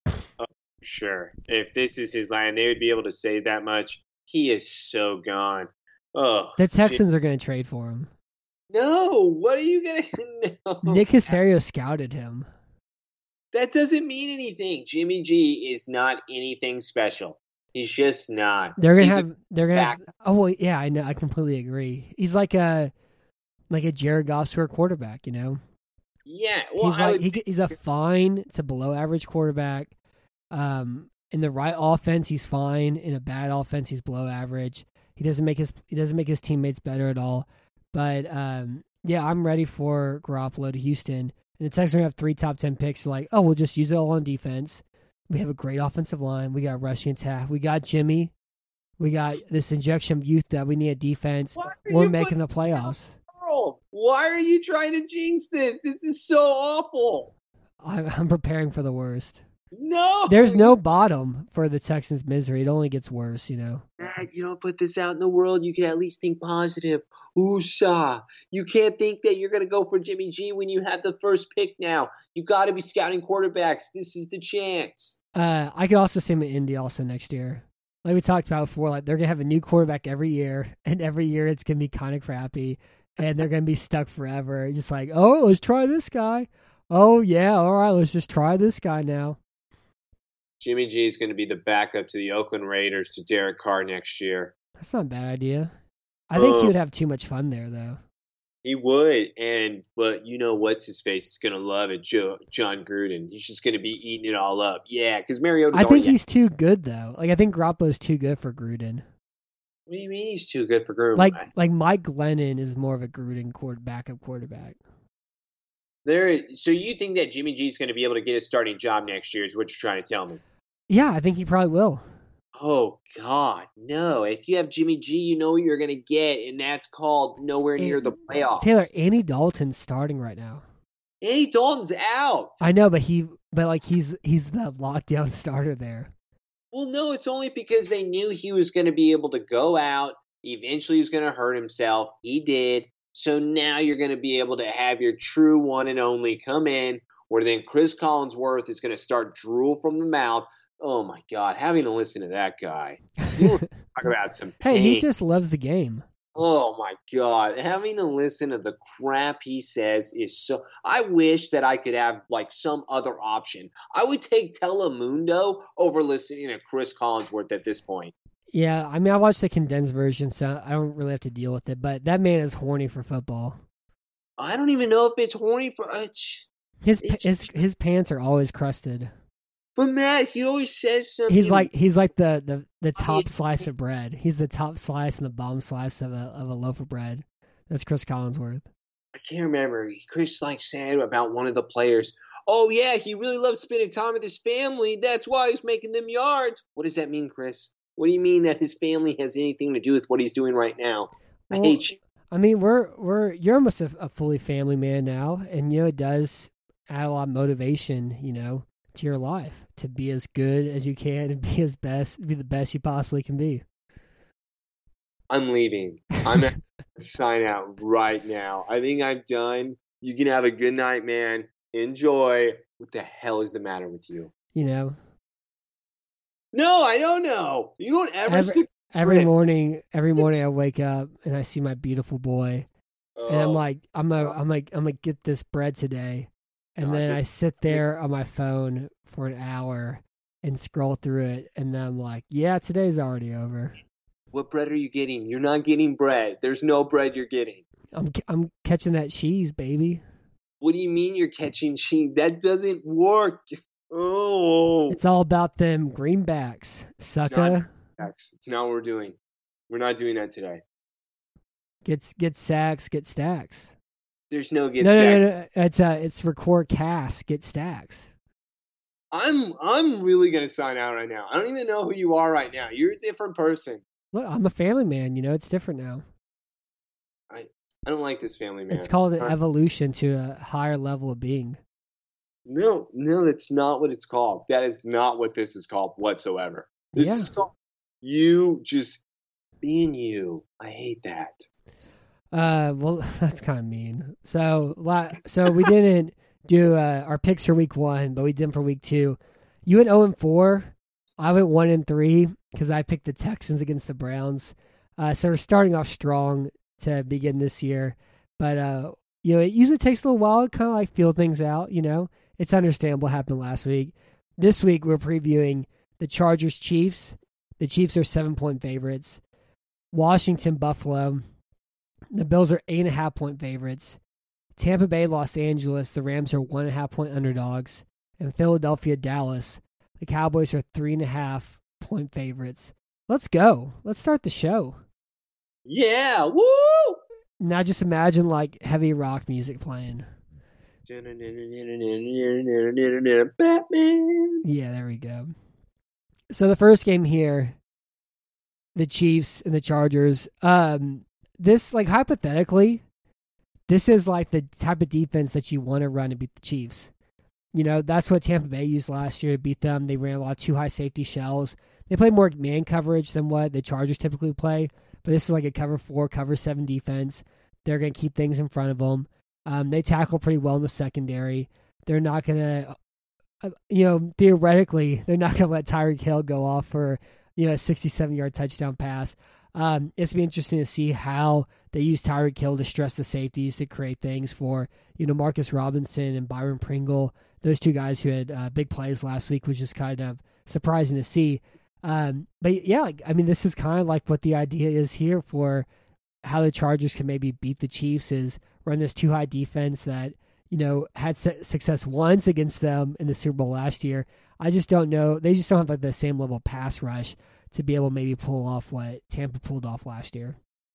Sure. If this is his line, they would be able to save that much. He is so gone. Oh, the Texans are going to trade for him. No, what are you going to know? Nick Caserio scouted him. That doesn't mean anything. Jimmy G is not anything special. He's just not. They're gonna have. Oh well, yeah, I know. I completely agree. He's like a Jared Goff sort of quarterback, you know. Yeah, well, he's a fine to below average quarterback. In the right offense, he's fine. In a bad offense, he's below average. He doesn't make his teammates better at all. But yeah, I'm ready for Garoppolo to Houston. And the Texans are going to have 3 top 10 picks. So like, oh, we'll just use it all on defense. We have a great offensive line. We got rushing attack. We got Jimmy. We got this injection of youth that we need at defense. We're making the playoffs. Why are you trying to jinx this? This is so awful. I'm preparing for the worst. No. There's no bottom for the Texans' misery. It only gets worse, you know. Matt, you don't put this out in the world. You can at least think positive. Woosah. You can't think that you're going to go for Jimmy G when you have the first pick now. You got to be scouting quarterbacks. This is the chance. I could also see him in Indy also next year. Like we talked about before, like they're going to have a new quarterback every year, and every year it's going to be kind of crappy, and they're going to be stuck forever. Just like, oh, let's try this guy. Oh, yeah, all right, let's just try this guy now. Jimmy G is going to be the backup to the Oakland Raiders to Derek Carr next year. That's not a bad idea. I think he would have too much fun there, though. He would, but you know what's his face is going to love it, John Gruden. He's just going to be eating it all up. Yeah, because Mariota's I think he's too good, though. Like I think Garoppolo's too good for Gruden. What do you mean he's too good for Gruden? Like Mike Glennon is more of a Gruden backup quarterback. So you think that Jimmy G is going to be able to get a starting job next year is what you're trying to tell me? Yeah, I think he probably will. Oh, God, no. If you have Jimmy G, you know what you're going to get, and that's called nowhere near the playoffs. Taylor, Andy Dalton's starting right now. Andy Dalton's out. I know, but he's the lockdown starter there. Well, no, it's only because they knew he was going to be able to go out. Eventually, he was going to hurt himself. He did. So now you're going to be able to have your true one and only come in, where then Chris Collinsworth is going to start drool from the mouth. Oh, my God. Having to listen to that guy. Talk about some pain. Hey, he just loves the game. Oh, my God. Having to listen to the crap he says is so – I wish that I could have, like, some other option. I would take Telemundo over listening to Chris Collinsworth at this point. Yeah, I mean, I watched the condensed version, so I don't really have to deal with it. But that man is horny for football. I don't even know if it's horny for his pants are always crusted. But Matt, he always says something. He's like the top slice of bread. He's the top slice and the bottom slice of a loaf of bread. That's Chris Collinsworth. I can't remember. Chris saying about one of the players. Oh yeah, he really loves spending time with his family. That's why he's making them yards. What does that mean, Chris? What do you mean that his family has anything to do with what he's doing right now? I hate you. I mean, you're almost a fully family man now, and it does add a lot of motivation, to your life to be as good as you can and be the best you possibly can be. I'm leaving. I'm going to sign out right now. I think I'm done. You can have a good night, man. Enjoy. What the hell is the matter with you? No, I don't know. You don't ever every morning I wake up and I see my beautiful boy, and I'm like, I'm gonna get this bread today, and then I sit there on my phone for an hour and scroll through it, and then I'm like, yeah, today's already over. What bread are you getting? You're not getting bread. There's no bread you're getting. I'm catching that cheese, baby. What do you mean you're catching cheese? That doesn't work. Oh, it's all about them greenbacks, sucker. It's not what we're doing. We're not doing that today. Get sacks, get stacks. There's no stacks. No. It's record cast, get stacks. I'm really gonna sign out right now. I don't even know who you are right now. You're a different person. Look, I'm a family man. It's different now. I don't like this family man. It's called an evolution to a higher level of being. No, that's not what it's called. That is not what this is called whatsoever. This is called you just being you. I hate that. Well, that's kind of mean. So we didn't do our picks for week 1, but we did them for week 2. You went 0-4. I went 1-3 because I picked the Texans against the Browns. So we're starting off strong to begin this year. But it usually takes a little while to kind of like feel things out. It's understandable. Happened last week. This week we're previewing the Chargers Chiefs. The Chiefs are 7-point favorites. Washington Buffalo. The Bills are 8.5-point favorites. Tampa Bay Los Angeles. The Rams are 1.5-point underdogs. And Philadelphia Dallas. The Cowboys are 3.5-point favorites. Let's go. Let's start the show. Yeah, woo! Now just imagine like heavy rock music playing. Batman. Yeah, there we go. So the first game here, the Chiefs and the Chargers. This, like, hypothetically, this is like the type of defense that you want to run to beat the Chiefs. That's what Tampa Bay used last year to beat them. They ran a lot of too high safety shells. They play more man coverage than what the Chargers typically play, but this is like a cover 4, cover 7 defense. They're going to keep things in front of them. They tackle pretty well in the secondary. They're not going to, theoretically, they're not going to let Tyreek Hill go off for, a 67-yard touchdown pass. It's going to be interesting to see how they use Tyreek Hill to stress the safeties to create things for, Marcus Robinson and Byron Pringle, those two guys who had big plays last week, which is kind of surprising to see. But yeah, this is kind of like what the idea is here for how the Chargers can maybe beat the Chiefs is run this too high defense that, had success once against them in the Super Bowl last year. I just don't know. They just don't have like the same level of pass rush to be able to maybe pull off what Tampa pulled off last year.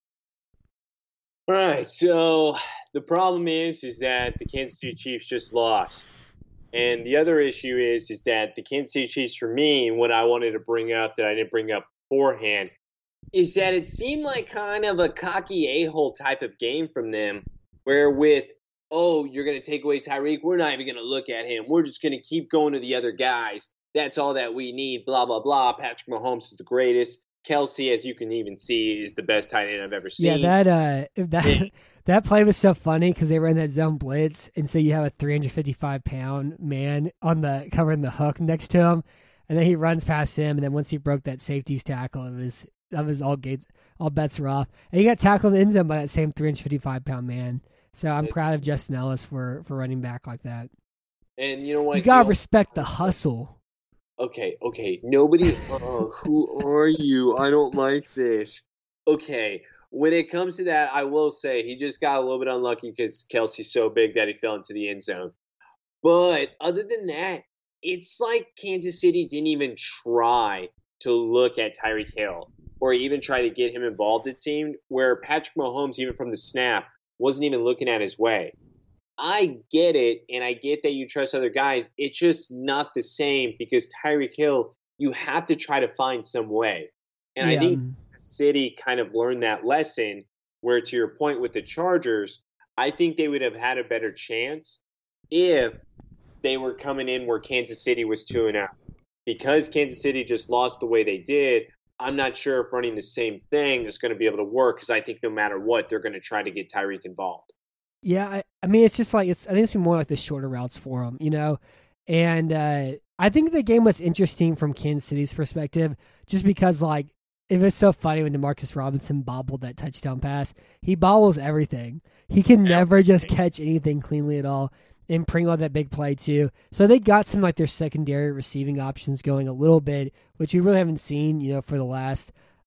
All right, so the problem is that the Kansas City Chiefs just lost. And the other issue is that the Kansas City Chiefs, for me, and what I wanted to bring up that I didn't bring up beforehand, is that it seemed like kind of a cocky a-hole type of game from them, where with, you're going to take away Tyreek, we're not even going to look at him. We're just going to keep going to the other guys. That's all that we need, blah, blah, blah. Patrick Mahomes is the greatest. Kelsey, as you can even see, is the best tight end I've ever seen. Yeah, that play was so funny because they ran that zone blitz, and so you have a 355-pound man covering the hook next to him, and then he runs past him, and then once he broke that safety's tackle, that was all bets were off, and he got tackled in the end zone by that same 355-pound man. So I'm proud of Justin Ellis for running back like that. And you know what? You gotta respect the hustle. Okay. Nobody. Who are you? I don't like this. Okay. When it comes to that, I will say he just got a little bit unlucky because Kelsey's so big that he fell into the end zone. But other than that, it's like Kansas City didn't even try to look at Tyreek Hill or even try to get him involved, it seemed, where Patrick Mahomes, even from the snap, wasn't even looking at his way. I get it, and I get that you trust other guys. It's just not the same because Tyreek Hill, you have to try to find some way. And I think the City kind of learned that lesson where, to your point with the Chargers, I think they would have had a better chance if they were coming in where Kansas City was 2-0. Because Kansas City just lost the way they did, I'm not sure if running the same thing is going to be able to work because I think no matter what, they're going to try to get Tyreek involved. Yeah, I mean, it's just like I think it's been more like the shorter routes for him, And I think the game was interesting from Kansas City's perspective, just because like it was so funny when DeMarcus Robinson bobbled that touchdown pass. He bobbles everything. He can never just catch anything cleanly at all. And Pringle had that big play too. So they got some like their secondary receiving options going a little bit, which we really haven't seen, for the last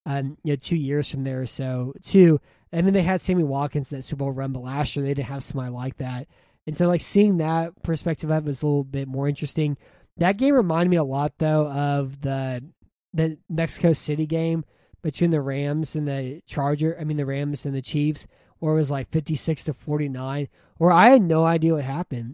2 years from there or so too. And then they had Sammy Watkins in that Super Bowl run, but last year they didn't have somebody like that. And so like seeing that perspective of it was a little bit more interesting. That game reminded me a lot though of the Mexico City game between the Rams and the the Rams and the Chiefs, where it was like 56-49, where I had no idea what happened.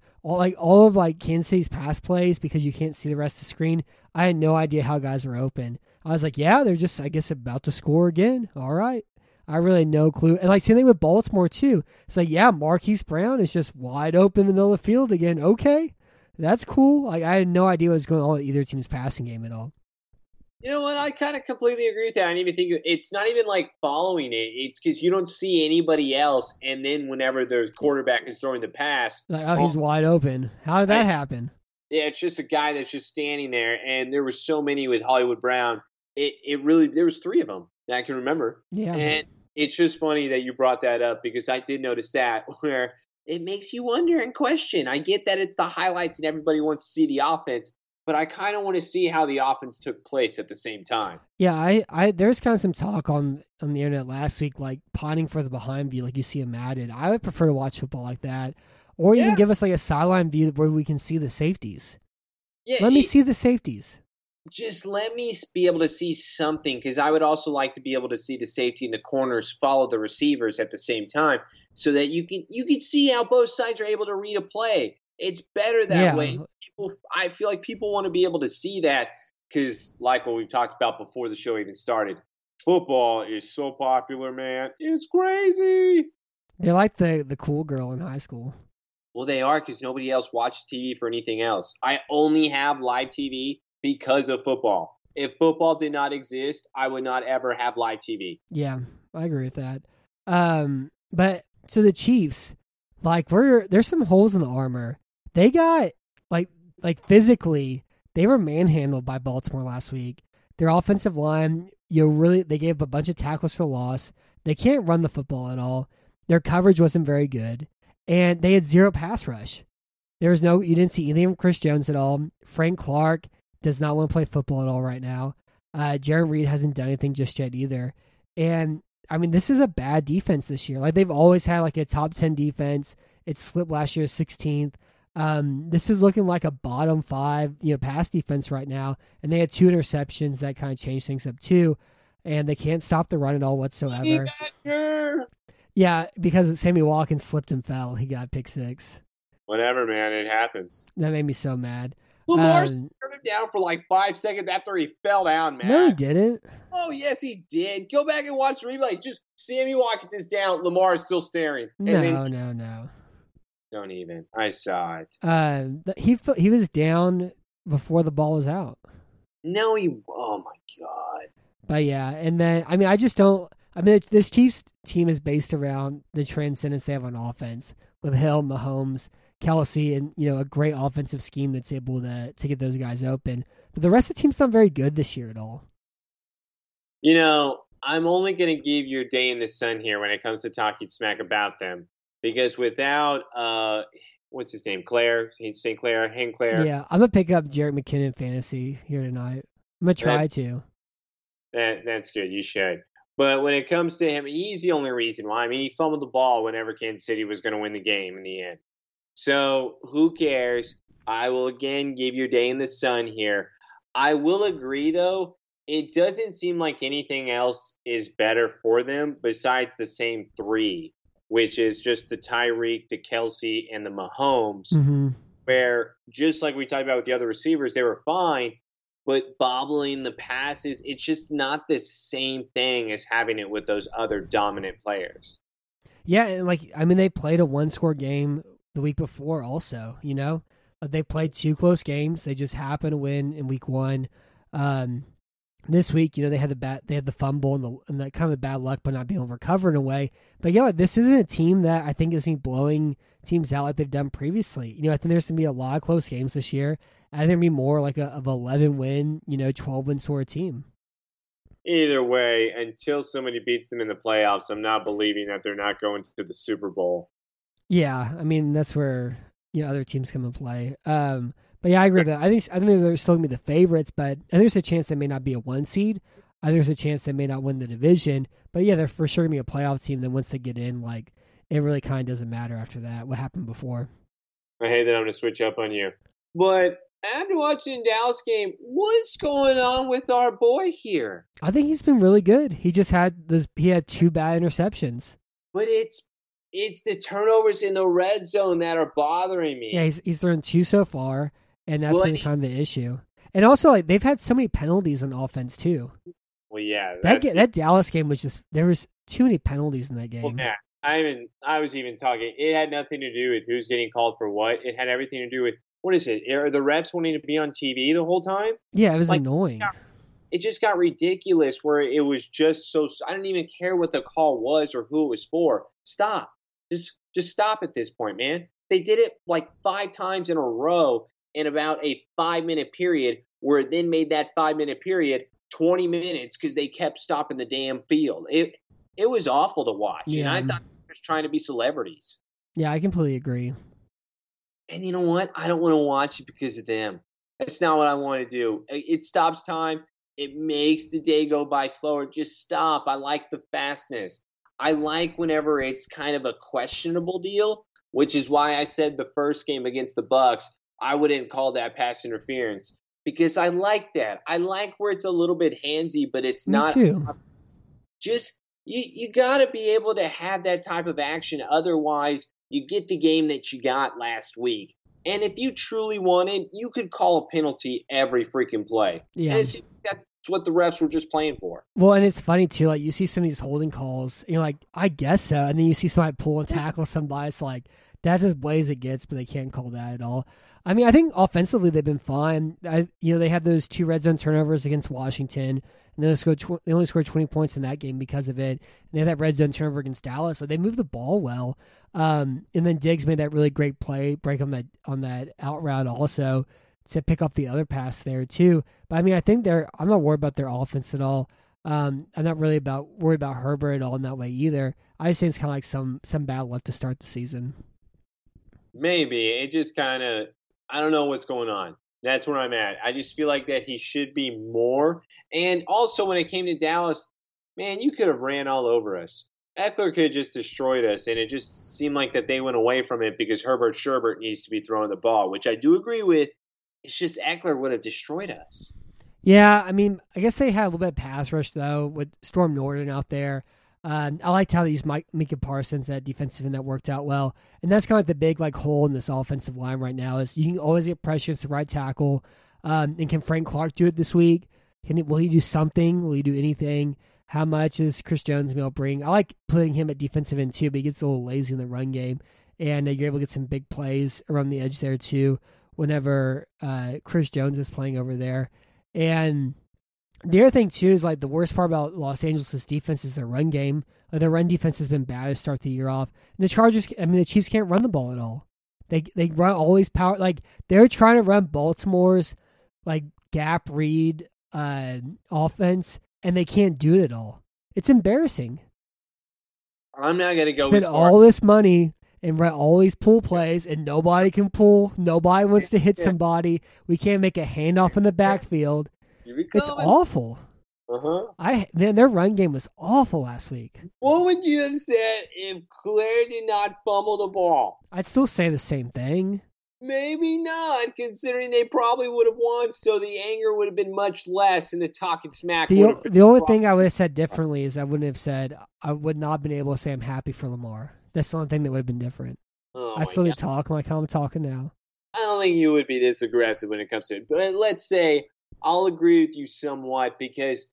All of Kansas City's pass plays, because you can't see the rest of the screen, I had no idea how guys were open. I was like, yeah, they're just, I guess, about to score again. All right. I really had no clue. And same thing with Baltimore too. It's like, yeah, Marquise Brown is just wide open in the middle of the field again. Okay. That's cool. Like I had no idea what was going on with either team's passing game at all. You know what? I kind of completely agree with that. I didn't even think it's not even like following it. It's because you don't see anybody else, and then whenever the quarterback is throwing the pass, Like, oh, he's wide open. How did that happen? Yeah, it's just a guy that's just standing there, and there was so many with Hollywood Brown. It really there was 3 of them that I can remember. Yeah, and it's just funny that you brought that up because I did notice that where it makes you wonder and question. I get that it's the highlights and everybody wants to see the offense, but I kind of want to see how the offense took place at the same time. yeah. I there's kind of some talk on the internet last week, like pining for the behind view, like you see in Madden. I would prefer to watch football like that, or even give us like a sideline view where we can see the safeties. Yeah, Let me see the safeties. Just let me be able to see something, because I would also like to be able to see the safety and the corners follow the receivers at the same time, so that you can see how both sides are able to read a play. It's better that way. I feel like people want to be able to see that because, like what we've talked about before the show even started, football is so popular, man. It's crazy. They're like the cool girl in high school. Well, they are, because nobody else watches TV for anything else. I only have live TV because of football. If football did not exist, I would not ever have live TV. Yeah, I agree with that. But so the Chiefs, like there's some holes in the armor. They got like physically, they were manhandled by Baltimore last week. Their offensive line, they gave up a bunch of tackles for loss. They can't run the football at all. Their coverage wasn't very good, and they had 0 pass rush. You didn't see anything from Chris Jones at all. Frank Clark does not want to play football at all right now. Jaron Reed hasn't done anything just yet either. And I mean, this is a bad defense this year. Like they've always had like a top 10 defense. It slipped last year 16th. This is looking like a bottom 5, pass defense right now. And they had 2 interceptions that kind of changed things up too. And they can't stop the run at all whatsoever. Yeah, because Sammy Watkins slipped and fell. He got pick 6. Whatever, man. It happens. That made me so mad. Lamar stared him down for like 5 seconds after he fell down, man. No, he didn't. Oh, yes, he did. Go back and watch the replay. Just Sammy Watkins is down. Lamar is still staring. No. Don't even. I saw it. He was down before the ball was out. No, oh, my God. But, yeah, and then, I mean, this Chiefs team is based around the transcendence they have on offense with Hill, Mahomes, Kelsey, and a great offensive scheme that's able to get those guys open. But the rest of the team's not very good this year at all. I'm only going to give you a day in the sun here when it comes to talking smack about them, because without what's his name, St. Clair. Yeah, I'm gonna pick up Jerick McKinnon fantasy here tonight. I'm gonna try to. That's good. You should. But when it comes to him, he's the only reason why. I mean, he fumbled the ball whenever Kansas City was going to win the game in the end. So who cares? I will again give you a day in the sun here. I will agree, though, it doesn't seem like anything else is better for them besides the same 3, which is just the Tyreek, the Kelsey, and the Mahomes, where just like we talked about with the other receivers, they were fine, but bobbling the passes, it's just not the same thing as having it with those other dominant players. Yeah, and they played a 1-score game the week before also, They played 2 close games. They just happened to win in week 1. This week, they had the fumble and the kind of the bad luck, but not being able to recover in a way. But this isn't a team that I think is blowing teams out like they've done previously. I think there's going to be a lot of close games this year. I think there'll be more like of 11 win, 12 win sort of team. Either way, until somebody beats them in the playoffs, I'm not believing that they're not going to the Super Bowl. Yeah, I mean that's where other teams come and play. But yeah, I agree with that. I think they're still gonna be the favorites, but I think there's a chance they may not be a 1 seed. I think there's a chance they may not win the division. But yeah, they're for sure gonna be a playoff team. Then once they get in, it really kind of doesn't matter after that. What happened before? I hate that I'm gonna switch up on you, but after watching the Dallas game, what's going on with our boy here? I think he's been really good. He just had 2 bad interceptions. But it's the turnovers in the red zone that are bothering me. Yeah, he's thrown 2 so far, and that's been kind of the issue. And also, they've had so many penalties on offense too. Well, yeah, that Dallas game was just there was too many penalties in that game. Well, yeah, I was even talking. It had nothing to do with who's getting called for what. It had everything to do with what is it? Are the refs wanting to be on TV the whole time? Yeah, it was Like, annoying. It just got ridiculous where it was just so – I didn't even care what the call was or who it was for. Stop. Just stop at this point, man. They did it like 5 times in a row in about a 5-minute period where it then made that 5-minute period 20 minutes because they kept stopping the damn field. It was awful to watch. Yeah. And I thought they were just trying to be celebrities. Yeah, I completely agree. And you know what? I don't want to watch it because of them. That's not what I want to do. It stops time. It makes the day go by slower. Just stop. I like the fastness. I like whenever it's kind of a questionable deal, which is why I said the first game against the Bucks, I wouldn't call that pass interference because I like that. I like where it's a little bit handsy, but it's not. Me too. Just you got to be able to have that type of action. Otherwise, you get the game that you got last week. And if you truly wanted, you could call a penalty every freaking play. Yeah. And that's what the refs were just playing for. Well, and it's funny, too. Like, you see some of these holding calls, and you're like, I guess so. And then you see somebody pull and tackle somebody. It's like, that's as blaze it gets, but they can't call that at all. I mean, I think offensively they've been fine. They had those 2 red zone turnovers against Washington, and they only scored 20 points in that game because of it. And they had that red zone turnover against Dallas. So they moved the ball well. And then Diggs made that really great play, break on that out route also to pick off the other pass there too. But I mean, I think I'm not worried about their offense at all. I'm not really worried about Herbert at all in that way either. I just think it's kind of like some bad luck to start the season. Maybe. It just kind of, I don't know what's going on. That's where I'm at. I just feel like that he should be more. And also when it came to Dallas, man, you could have ran all over us. Eckler could have just destroyed us, and it just seemed like that they went away from it because Herbert Sherbert needs to be throwing the ball, which I do agree with. It's just Eckler would have destroyed us. Yeah, I mean, I guess they had a little bit of pass rush, though, with Storm Norton out there. I liked how they used Micah Parsons, that defensive end that worked out well. And that's kind of like the big hole in this offensive line right now is you can always get pressure to right tackle. And can Frank Clark do it this week? Will he do something? Will he do anything? How much is Chris Jones going to bring? I like putting him at defensive end, too, but he gets a little lazy in the run game. And you're able to get some big plays around the edge there, too, whenever Chris Jones is playing over there. And the other thing, too, is the worst part about Los Angeles' defense is their run game. Their run defense has been bad to start the year off. And the Chiefs can't run the ball at all. They run all these power. They're trying to run Baltimore's, gap read offense, and they can't do it at all. It's embarrassing. I'm not going to go spend all this money and run all these pull plays, and nobody can pull. Nobody wants to hit somebody. We can't make a handoff in the backfield. It's awful. Man, their run game was awful last week. What would you have said if Claire did not fumble the ball? I'd still say the same thing. Maybe not, considering they probably would have won, so the anger would have been much less, and the talking smack The only thing I would have said differently is I would not have been able to say I'm happy for Lamar. That's the only thing that would have been different. I still be talking like I'm talking now. I don't think you would be this aggressive when it comes to it. But let's say I'll agree with you somewhat because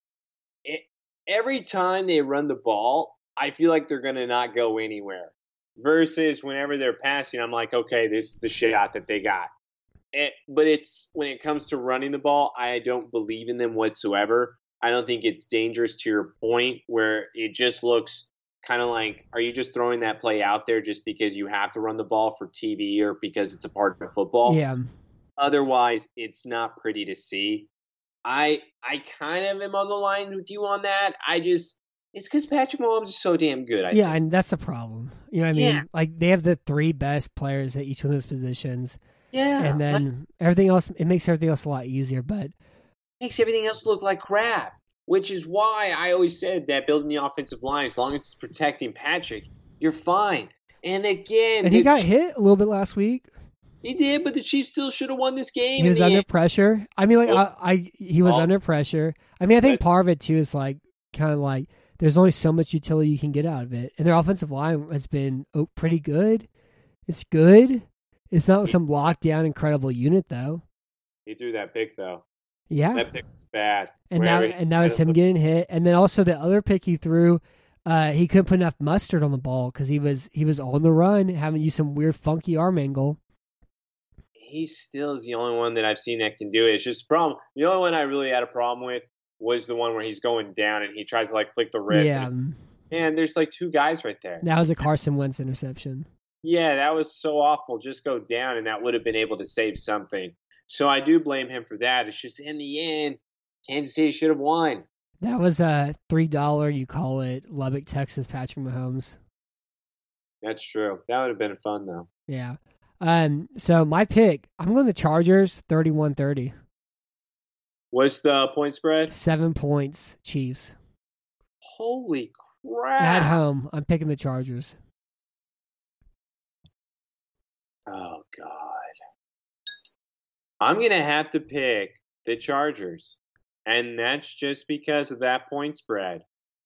every time they run the ball, I feel like they're going to not go anywhere. Versus whenever they're passing, I'm like, okay, this is the shot that they got. But it's when it comes to running the ball, I don't believe in them whatsoever. I don't think it's dangerous to your point where it just looks kind of like, are you just throwing that play out there just because you have to run the ball for TV or because it's a part of football? Yeah. Otherwise, it's not pretty to see. I kind of am on the line with you on that. It's because Patrick Mahomes is so damn good. I think. And that's the problem. You know what I mean? Yeah. They have the 3 best players at each of those positions. Yeah. And then everything else, it makes everything else a lot easier, but makes everything else look like crap, which is why I always said that building the offensive line, as long as it's protecting Patrick, you're fine. And again, he got hit a little bit last week. He did, but the Chiefs still should have won this game. He was under pressure. I mean, he was under pressure. I mean, I think part of it too is there's only so much utility you can get out of it, and their offensive line has been pretty good. It's good. It's not some lockdown incredible unit though. He threw that pick though. Yeah, that pick was bad. And now it's him getting hit, and then also the other pick he threw. He couldn't put enough mustard on the ball because he was on the run, having used some weird funky arm angle. he still is the only one that I've seen that can do it. It's just a problem. The only one I really had a problem with was the one where he's going down and he tries to like flick the wrist. Yeah. And there's like two guys right there. That was a Carson Wentz interception. Yeah, that was so awful. Just go down, and that would have been able to save something. So I do blame him for that. It's just in the end, Kansas City should have won. That was a $3, you call it, Lubbock, Texas, Patrick Mahomes. That's true. That would have been fun, though. Yeah. So my pick, I'm going the Chargers, 31-30. What's the point spread? 7 points, Chiefs. Holy crap. At home, I'm picking the Chargers. Oh, God. I'm going to have to pick the Chargers. And that's just because of that point spread.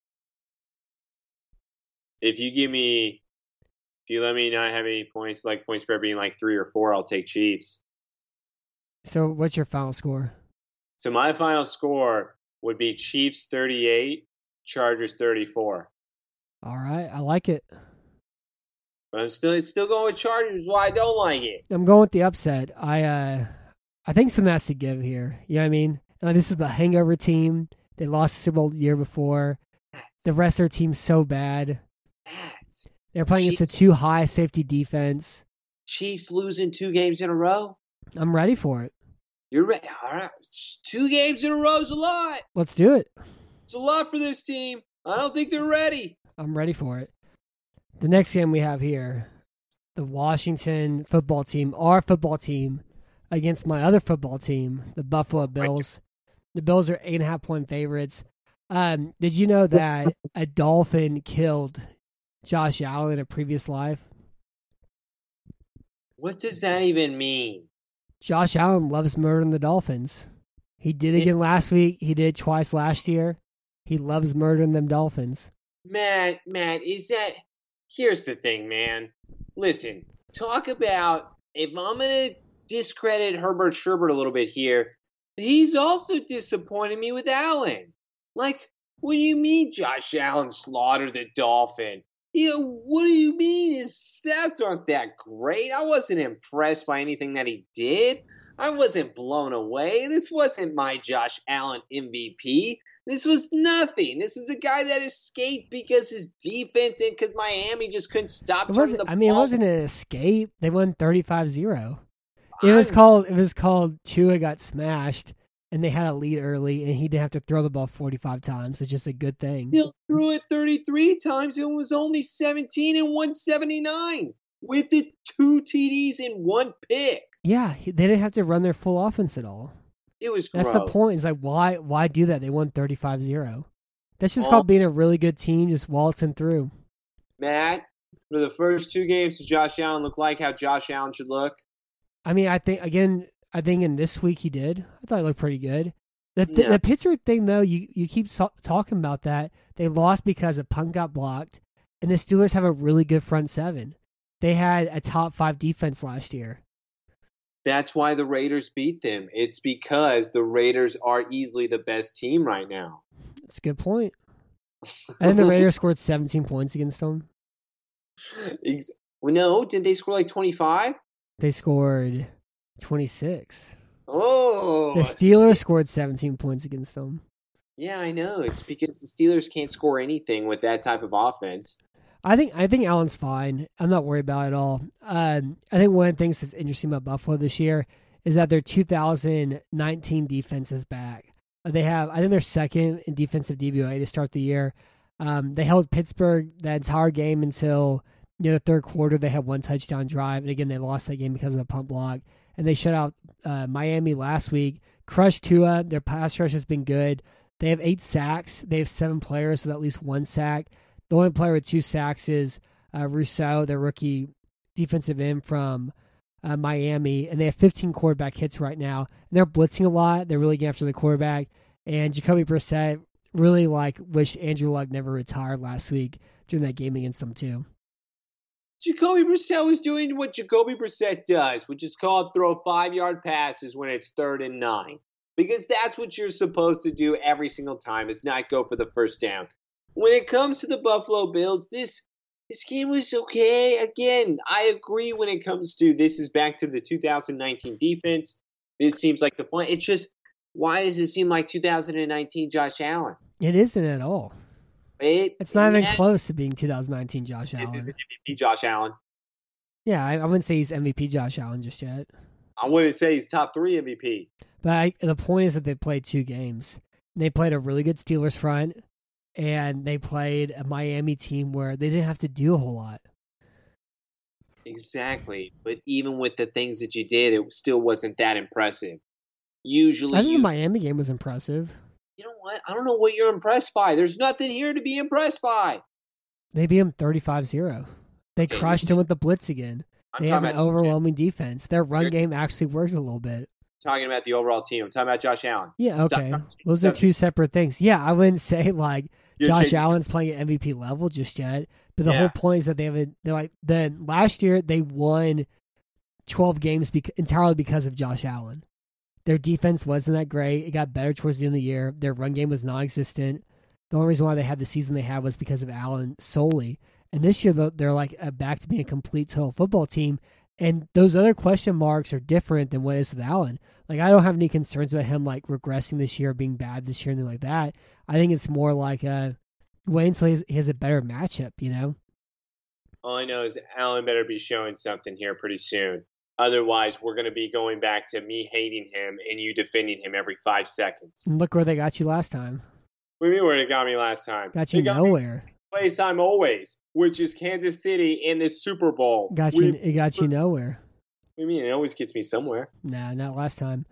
If you let me not have any points, like point spread being like 3 or 4, I'll take Chiefs. So what's your final score? So my final score would be Chiefs 38, Chargers 34. All right, I like it. But it's still going with Chargers. Why I don't like it? I'm going with the upset. I think something has to give here. You know what I mean? This is the hangover team. They lost the Super Bowl the year before. The rest of their team's so bad. They're playing against a too high safety defense. Chiefs losing 2 games in a row. I'm ready for it. You're ready. All right. 2 games in a row is a lot. Let's do it. It's a lot for this team. I don't think they're ready. I'm ready for it. The next game we have here, the Washington football team, our football team, against my other football team, the Buffalo Bills. The Bills are 8.5-point favorites. Did you know that a dolphin killed Josh Allen in a previous life? What does that even mean? Josh Allen loves murdering the Dolphins. He did it again last week. He did it twice last year. He loves murdering them Dolphins. Matt, is that... Here's the thing, man. Listen, talk about... If I'm going to discredit Herbert Sherbert a little bit here, he's also disappointed me with Allen. Like, what do you mean Josh Allen slaughtered the Dolphin? What do you mean his stats aren't that great? I wasn't impressed by anything that he did. I wasn't blown away. This wasn't my Josh Allen MVP. This was nothing. This is a guy that escaped because his defense and because Miami just couldn't stop turning the ball. It wasn't an escape. They won 35-0. It was called Tua got smashed, and they had a lead early, and he didn't have to throw the ball 45 times, which is a good thing. He threw it 33 times and was only 17 and 179 with the 2 TDs and 1 pick. Yeah, they didn't have to run their full offense at all. It was gross. That's the point. It's like, why do that? They won 35-0. That's just called being a really good team, just waltzing through. Matt, for the first 2 games, does Josh Allen look like how Josh Allen should look? I mean, I think in this week he did. I thought he looked pretty good. The Pittsburgh thing, though, you keep talking about that. They lost because a punt got blocked, and the Steelers have a really good front seven. They had a top 5 defense last year. That's why the Raiders beat them. It's because the Raiders are easily the best team right now. That's a good point. And then the Raiders scored 17 points against them. No, didn't they score like 25? They scored 26. Oh. The Steelers scored 17 points against them. Yeah, I know. It's because the Steelers can't score anything with that type of offense. I think Allen's fine. I'm not worried about it at all. I think one of the things that's interesting about Buffalo this year is that their 2019 defense is back. I think they're second in defensive DVOA to start the year. They held Pittsburgh that entire game until the third quarter. They had 1 touchdown drive, and again they lost that game because of the punt block. And they shut out Miami last week. Crushed Tua. Their pass rush has been good. They have 8 sacks. They have 7 players with at least 1 sack. The only player with 2 sacks is Rousseau, their rookie defensive end from Miami, and they have 15 quarterback hits right now. And they're blitzing a lot. They're really getting after the quarterback. And Jacoby Brissett really wish Andrew Luck never retired last week during that game against them too. Jacoby Brissett was doing what Jacoby Brissett does, which is called throw 5-yard passes when it's 3rd and 9. Because that's what you're supposed to do every single time, is not go for the first down. When it comes to the Buffalo Bills, this This game was okay. Again, I agree when it comes to this is back to the 2019 defense. This seems like the point. It's just, why does it seem like 2019 Josh Allen? It isn't at all. It's not even close to being 2019 Josh Allen. This is MVP Josh Allen. Yeah, I wouldn't say he's MVP Josh Allen just yet. I wouldn't say he's top 3 MVP. But the point is that they played 2 games. They played a really good Steelers front, and they played a Miami team where they didn't have to do a whole lot. Exactly. But even with the things that you did, it still wasn't that impressive. Usually, I think the Miami game was impressive. You know what? I don't know what you're impressed by. There's nothing here to be impressed by. They beat him 35-0. They crushed him with the blitz again. They have an overwhelming defense. Their run game actually works a little bit. Talking about the overall team. I'm talking about Josh Allen. Yeah, okay. Those are 2 separate things. Yeah, I wouldn't say like Josh Allen's playing at MVP level just yet. But the whole point is that last year they won 12 games entirely because of Josh Allen. Their defense wasn't that great. It got better towards the end of the year. Their run game was non-existent. The only reason why they had the season they had was because of Allen solely. And this year, they're like back to being a complete total football team. And those other question marks are different than what is with Allen. Like, I don't have any concerns about him like regressing this year, being bad this year, anything like that. I think it's more like wait until he has a better matchup, you know? All I know is Allen better be showing something here pretty soon. Otherwise, we're going to be going back to me hating him and you defending him every 5 seconds. And look where they got you last time. What do you mean where they got me last time? Got you nowhere. Place I'm always, which is Kansas City in the Super Bowl. It got you nowhere. What do you mean? It always gets me somewhere. Nah, not last time.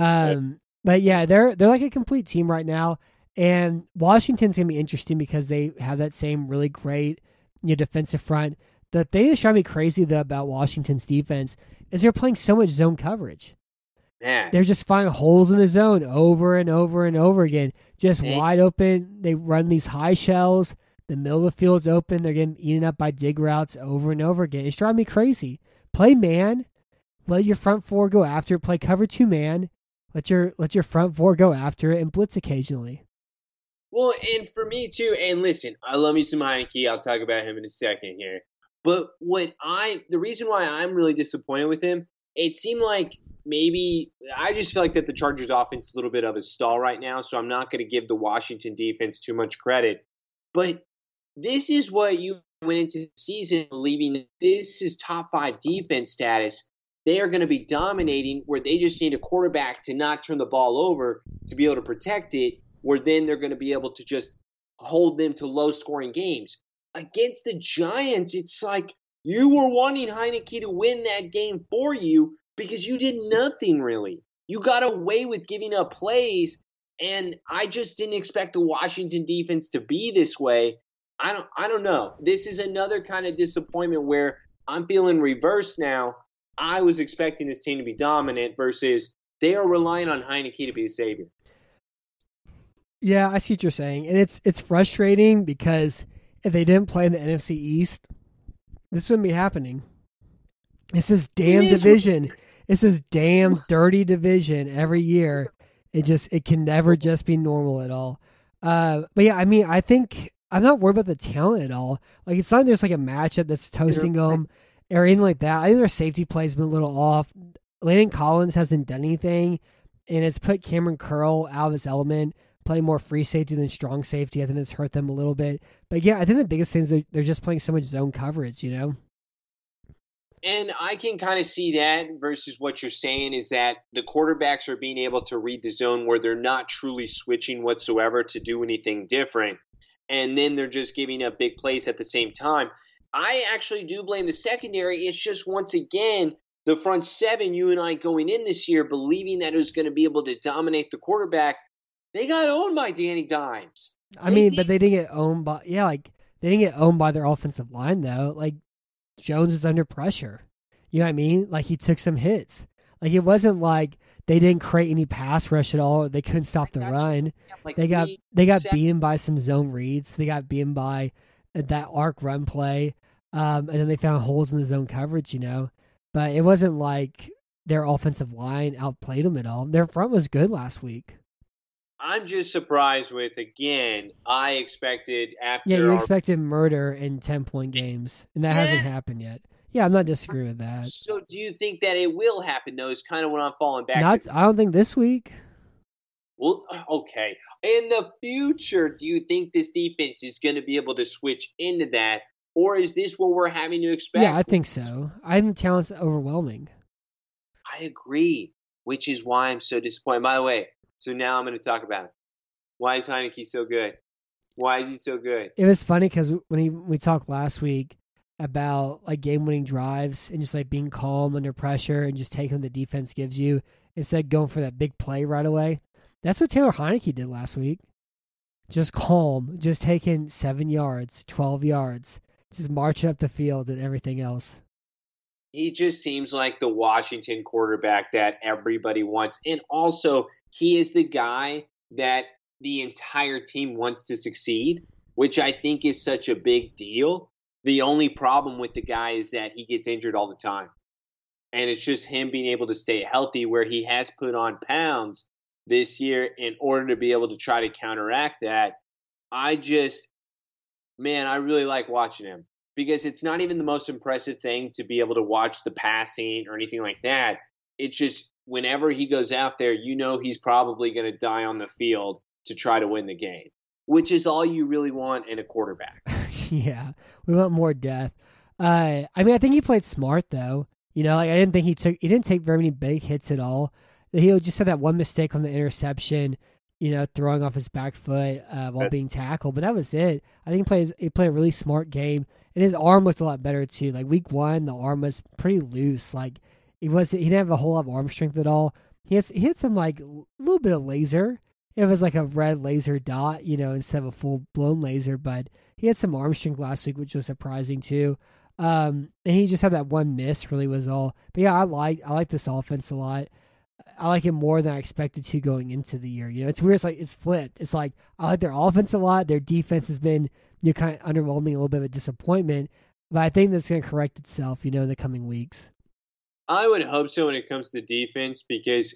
But yeah, they're like a complete team right now. And Washington's going to be interesting because they have that same really great defensive front. The thing that drives me crazy, though, about Washington's defense is they're playing so much zone coverage. Man. They're just finding holes in the zone over and over and over again. Just wide open. They run these high shells. The middle of the field's open. They're getting eaten up by dig routes over and over again. It's driving me crazy. Play man. Let your front 4 go after it. Play cover 2 man. Let your front 4 go after it and blitz occasionally. Well, and for me too, and listen, I love me some Heineke. I'll talk about him in a second here. But the reason why I'm really disappointed with him, it seemed like maybe I just feel like that the Chargers offense is a little bit of a stall right now, so I'm not going to give the Washington defense too much credit. But this is what you went into the season believing that this is top 5 defense status. They are going to be dominating where they just need a quarterback to not turn the ball over to be able to protect it, where then they're going to be able to just hold them to low-scoring games. Against the Giants, it's like you were wanting Heineke to win that game for you because you did nothing really. You got away with giving up plays, and I just didn't expect the Washington defense to be this way. I don't know. This is another kind of disappointment where I'm feeling reversed now. I was expecting this team to be dominant versus they are relying on Heineke to be the savior. Yeah, I see what you're saying. And it's frustrating because if they didn't play in the NFC East, this wouldn't be happening. It's this damn division. It's this damn dirty division every year. It can never just be normal at all. But yeah, I mean, I think I'm not worried about the talent at all. Like, it's not like there's like a matchup that's toasting them or anything like that. I think their safety play's been a little off. Landon Collins hasn't done anything, and it's put Cameron Curl out of his element, playing more free safety than strong safety. I think it's hurt them a little bit. But yeah, I think the biggest thing is they're just playing so much zone coverage, you know? And I can kind of see that versus what you're saying is that the quarterbacks are being able to read the zone where they're not truly switching whatsoever to do anything different. And then they're just giving up big plays at the same time. I actually do blame the secondary. It's just, once again, the front 7, you and I going in this year, believing that it was going to be able to dominate the quarterback. They got owned by Danny Dimes. But they didn't get owned by, they didn't get owned by their offensive line, though. Like, Jones is under pressure. You know what I mean? Like, he took some hits. Like, it wasn't like they didn't create any pass rush at all. They couldn't stop the run. Like they got beaten by some zone reads. They got beaten by that arc run play. And then they found holes in the zone coverage, you know. But it wasn't like their offensive line outplayed them at all. Their front was good last week. I'm just surprised with, again, I expected after. Yeah, you expected murder in 10-point games, and that hasn't happened yet. Yeah, I'm not disagreeing with that. So do you think that it will happen, though, is kind of what I'm falling back to? I don't think this week. Well, okay. In the future, do you think this defense is going to be able to switch into that? Or is this what we're having to expect? Yeah, I think so. I think the talent's overwhelming. I agree, which is why I'm so disappointed. By the way, so now I'm going to talk about it. Why is Heineke so good? Why is he so good? It was funny because when we talked last week about like game-winning drives and just like being calm under pressure and just taking what the defense gives you instead of going for that big play right away. That's what Taylor Heineke did last week. Just calm, just taking 7 yards, 12 yards, just marching up the field and everything else. He just seems like the Washington quarterback that everybody wants. And also, he is the guy that the entire team wants to succeed, which I think is such a big deal. The only problem with the guy is that he gets injured all the time. And it's just him being able to stay healthy, where he has put on pounds this year in order to be able to try to counteract that. I really like watching him, because it's not even the most impressive thing to be able to watch the passing or anything like that. It's just whenever he goes out there, he's probably going to die on the field to try to win the game, which is all you really want in a quarterback. Yeah, we want more depth. I think he played smart though. I didn't think he didn't take very many big hits at all. He just had that one mistake on the interception, throwing off his back foot while being tackled, but that was it. I think he played a really smart game, and his arm looked a lot better too. Like week 1, the arm was pretty loose. Like he didn't have a whole lot of arm strength at all. He had some like a little bit of laser. It was like a red laser dot, instead of a full blown laser, but he had some arm strength last week, which was surprising too. And he just had that one miss, really was all. But yeah, I like this offense a lot. I like it more than I expected to going into the year. It's weird. It's like it's flipped. It's like I like their offense a lot. Their defense has been kind of underwhelming, a little bit of a disappointment. But I think that's going to correct itself, in the coming weeks. I would hope so when it comes to defense, because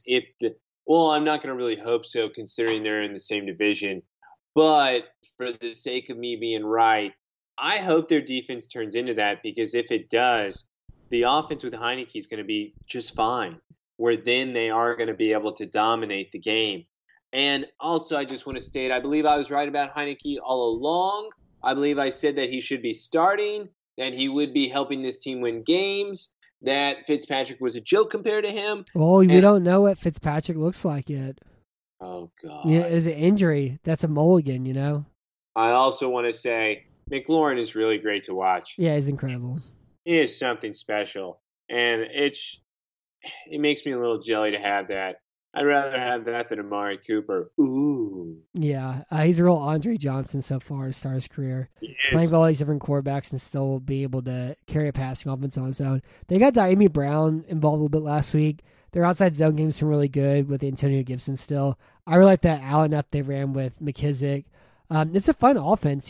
I'm not going to really hope so considering they're in the same division. But for the sake of me being right, I hope their defense turns into that, because if it does, the offense with Heineke is going to be just fine, where then they are going to be able to dominate the game. And also, I just want to state, I believe I was right about Heineke all along. I believe I said that he should be starting, that he would be helping this team win games, that Fitzpatrick was a joke compared to him. Well, we don't know what Fitzpatrick looks like yet. Oh, God. Yeah, it's an injury. That's a mulligan, I also want to say McLaurin is really great to watch. Yeah, he's incredible. He is something special. And it makes me a little jelly to have that. I'd rather have that than Amari Cooper. Ooh. Yeah, he's a real Andre Johnson so far to start his career. Playing with all these different quarterbacks and still being able to carry a passing offense on his own. They got Diami Brown involved a little bit last week. Their outside zone game's been really good with Antonio Gibson still. I really like that out and up they ran with McKissick. It's a fun offense,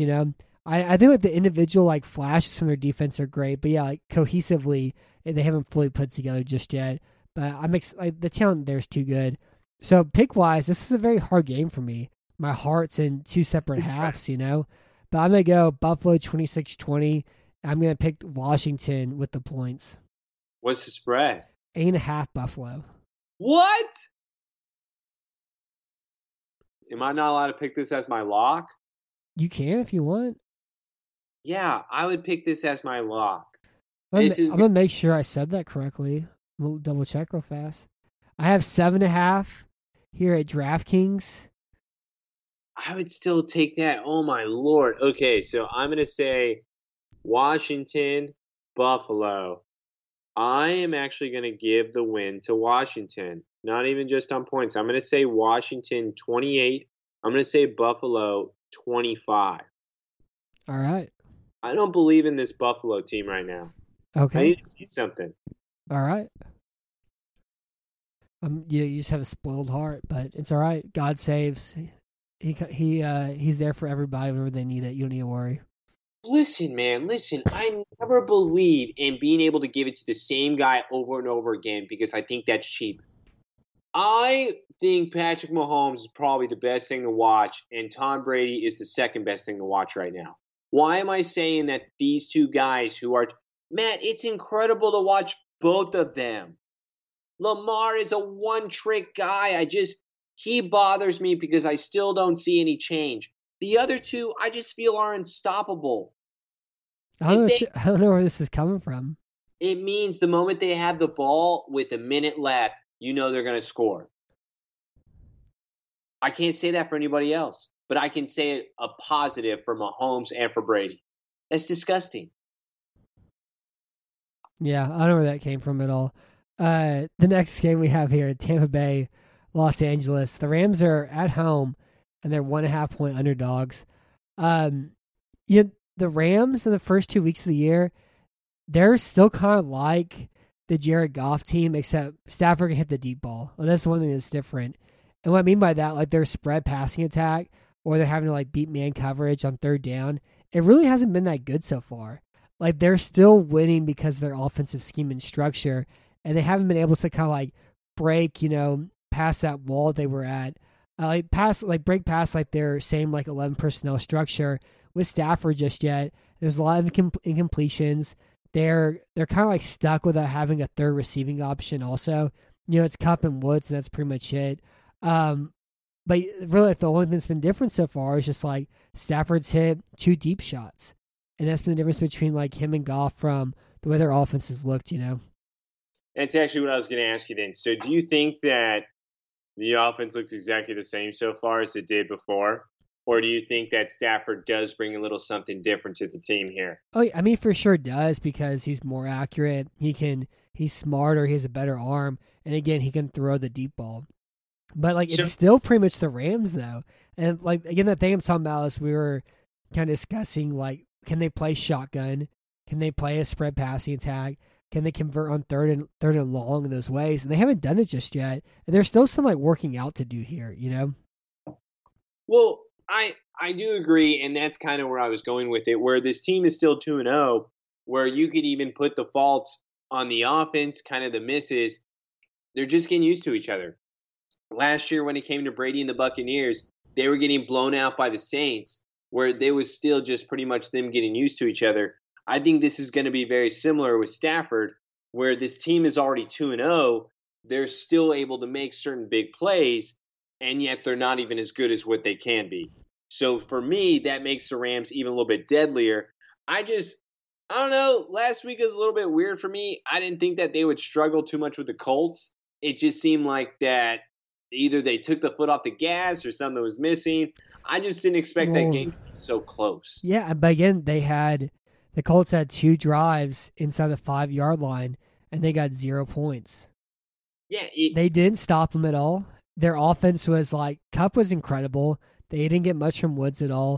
I think like the individual flashes from their defense are great, but yeah, cohesively they haven't fully put together just yet. But the talent there's too good. So pick wise, this is a very hard game for me. My heart's in two separate halves, But I'm gonna go Buffalo 26-20. I'm gonna pick Washington with the points. What's the spread? 8.5 Buffalo. What? Am I not allowed to pick this as my lock? You can if you want. Yeah, I would pick this as my lock. I'm gonna make sure I said that correctly. We'll double check real fast. I have 7.5 here at DraftKings. I would still take that. Oh my Lord. Okay, so I'm gonna say Washington, Buffalo. I am actually gonna give the win to Washington. Not even just on points. I'm gonna say Washington 28. I'm gonna say Buffalo 25. All right. I don't believe in this Buffalo team right now. Okay. I need to see something. All right. You just have a spoiled heart, but it's all right. God saves. He's there for everybody whenever they need it. You don't need to worry. Listen, man. Listen, I never believe in being able to give it to the same guy over and over again, because I think that's cheap. I think Patrick Mahomes is probably the best thing to watch, and Tom Brady is the second best thing to watch right now. Why am I saying that these two guys who are Matt, it's incredible to watch both of them. Lamar is a one-trick guy. He bothers me because I still don't see any change. The other two, I just feel are unstoppable. I don't know where this is coming from. It means the moment they have the ball with a minute left, you know they're going to score. I can't say that for anybody else, but I can say it a positive for Mahomes and for Brady. That's disgusting. Yeah, I don't know where that came from at all. The next game we have here, Tampa Bay, Los Angeles. The Rams are at home, and they're 1.5 point underdogs. The Rams in the first 2 weeks of the year, they're still kind of like the Jared Goff team, except Stafford can hit the deep ball. Well, that's the one thing that's different. And what I mean by that, like their spread passing attack, or they're having to like beat man coverage on third down, it really hasn't been that good so far. Like they're still winning because of their offensive scheme and structure, and they haven't been able to kind of like break, past that wall they were at, break past like their same like 11 personnel structure with Stafford just yet. There's a lot of incompletions. They're kind of like stuck without having a third receiving option. Also, it's Kupp and Woods, and that's pretty much it. But really, the only thing that's been different so far is just like Stafford's hit 2 deep shots. And that's been the difference between like him and Goff from the way their offenses looked, That's actually what I was going to ask you then. So do you think that the offense looks exactly the same so far as it did before? Or do you think that Stafford does bring a little something different to the team here? Oh, I mean, for sure does, because he's more accurate. He's smarter. He has a better arm. And again, he can throw the deep ball. But it's still pretty much the Rams though. And again, that thing I'm talking about is we were kind of discussing, can they play shotgun? Can they play a spread passing attack? Can they convert on third and long in those ways? And they haven't done it just yet. And there's still some working out to do here, Well, I do agree, and that's kind of where I was going with it, where this team is still 2-0, where you could even put the faults on the offense, kind of the misses. They're just getting used to each other. Last year when it came to Brady and the Buccaneers, they were getting blown out by the Saints, where they was still just pretty much them getting used to each other. I think this is going to be very similar with Stafford, where this team is already 2-0. They're still able to make certain big plays, and yet they're not even as good as what they can be. So for me, that makes the Rams even a little bit deadlier. I don't know. Last week was a little bit weird for me. I didn't think that they would struggle too much with the Colts. It just seemed like that either they took the foot off the gas or something was missing. I just didn't expect that game to be so close. Yeah, but again, the Colts had 2 drives inside the 5-yard line, and they got 0 points. Yeah, they didn't stop them at all. Their offense was Kupp was incredible. They didn't get much from Woods at all.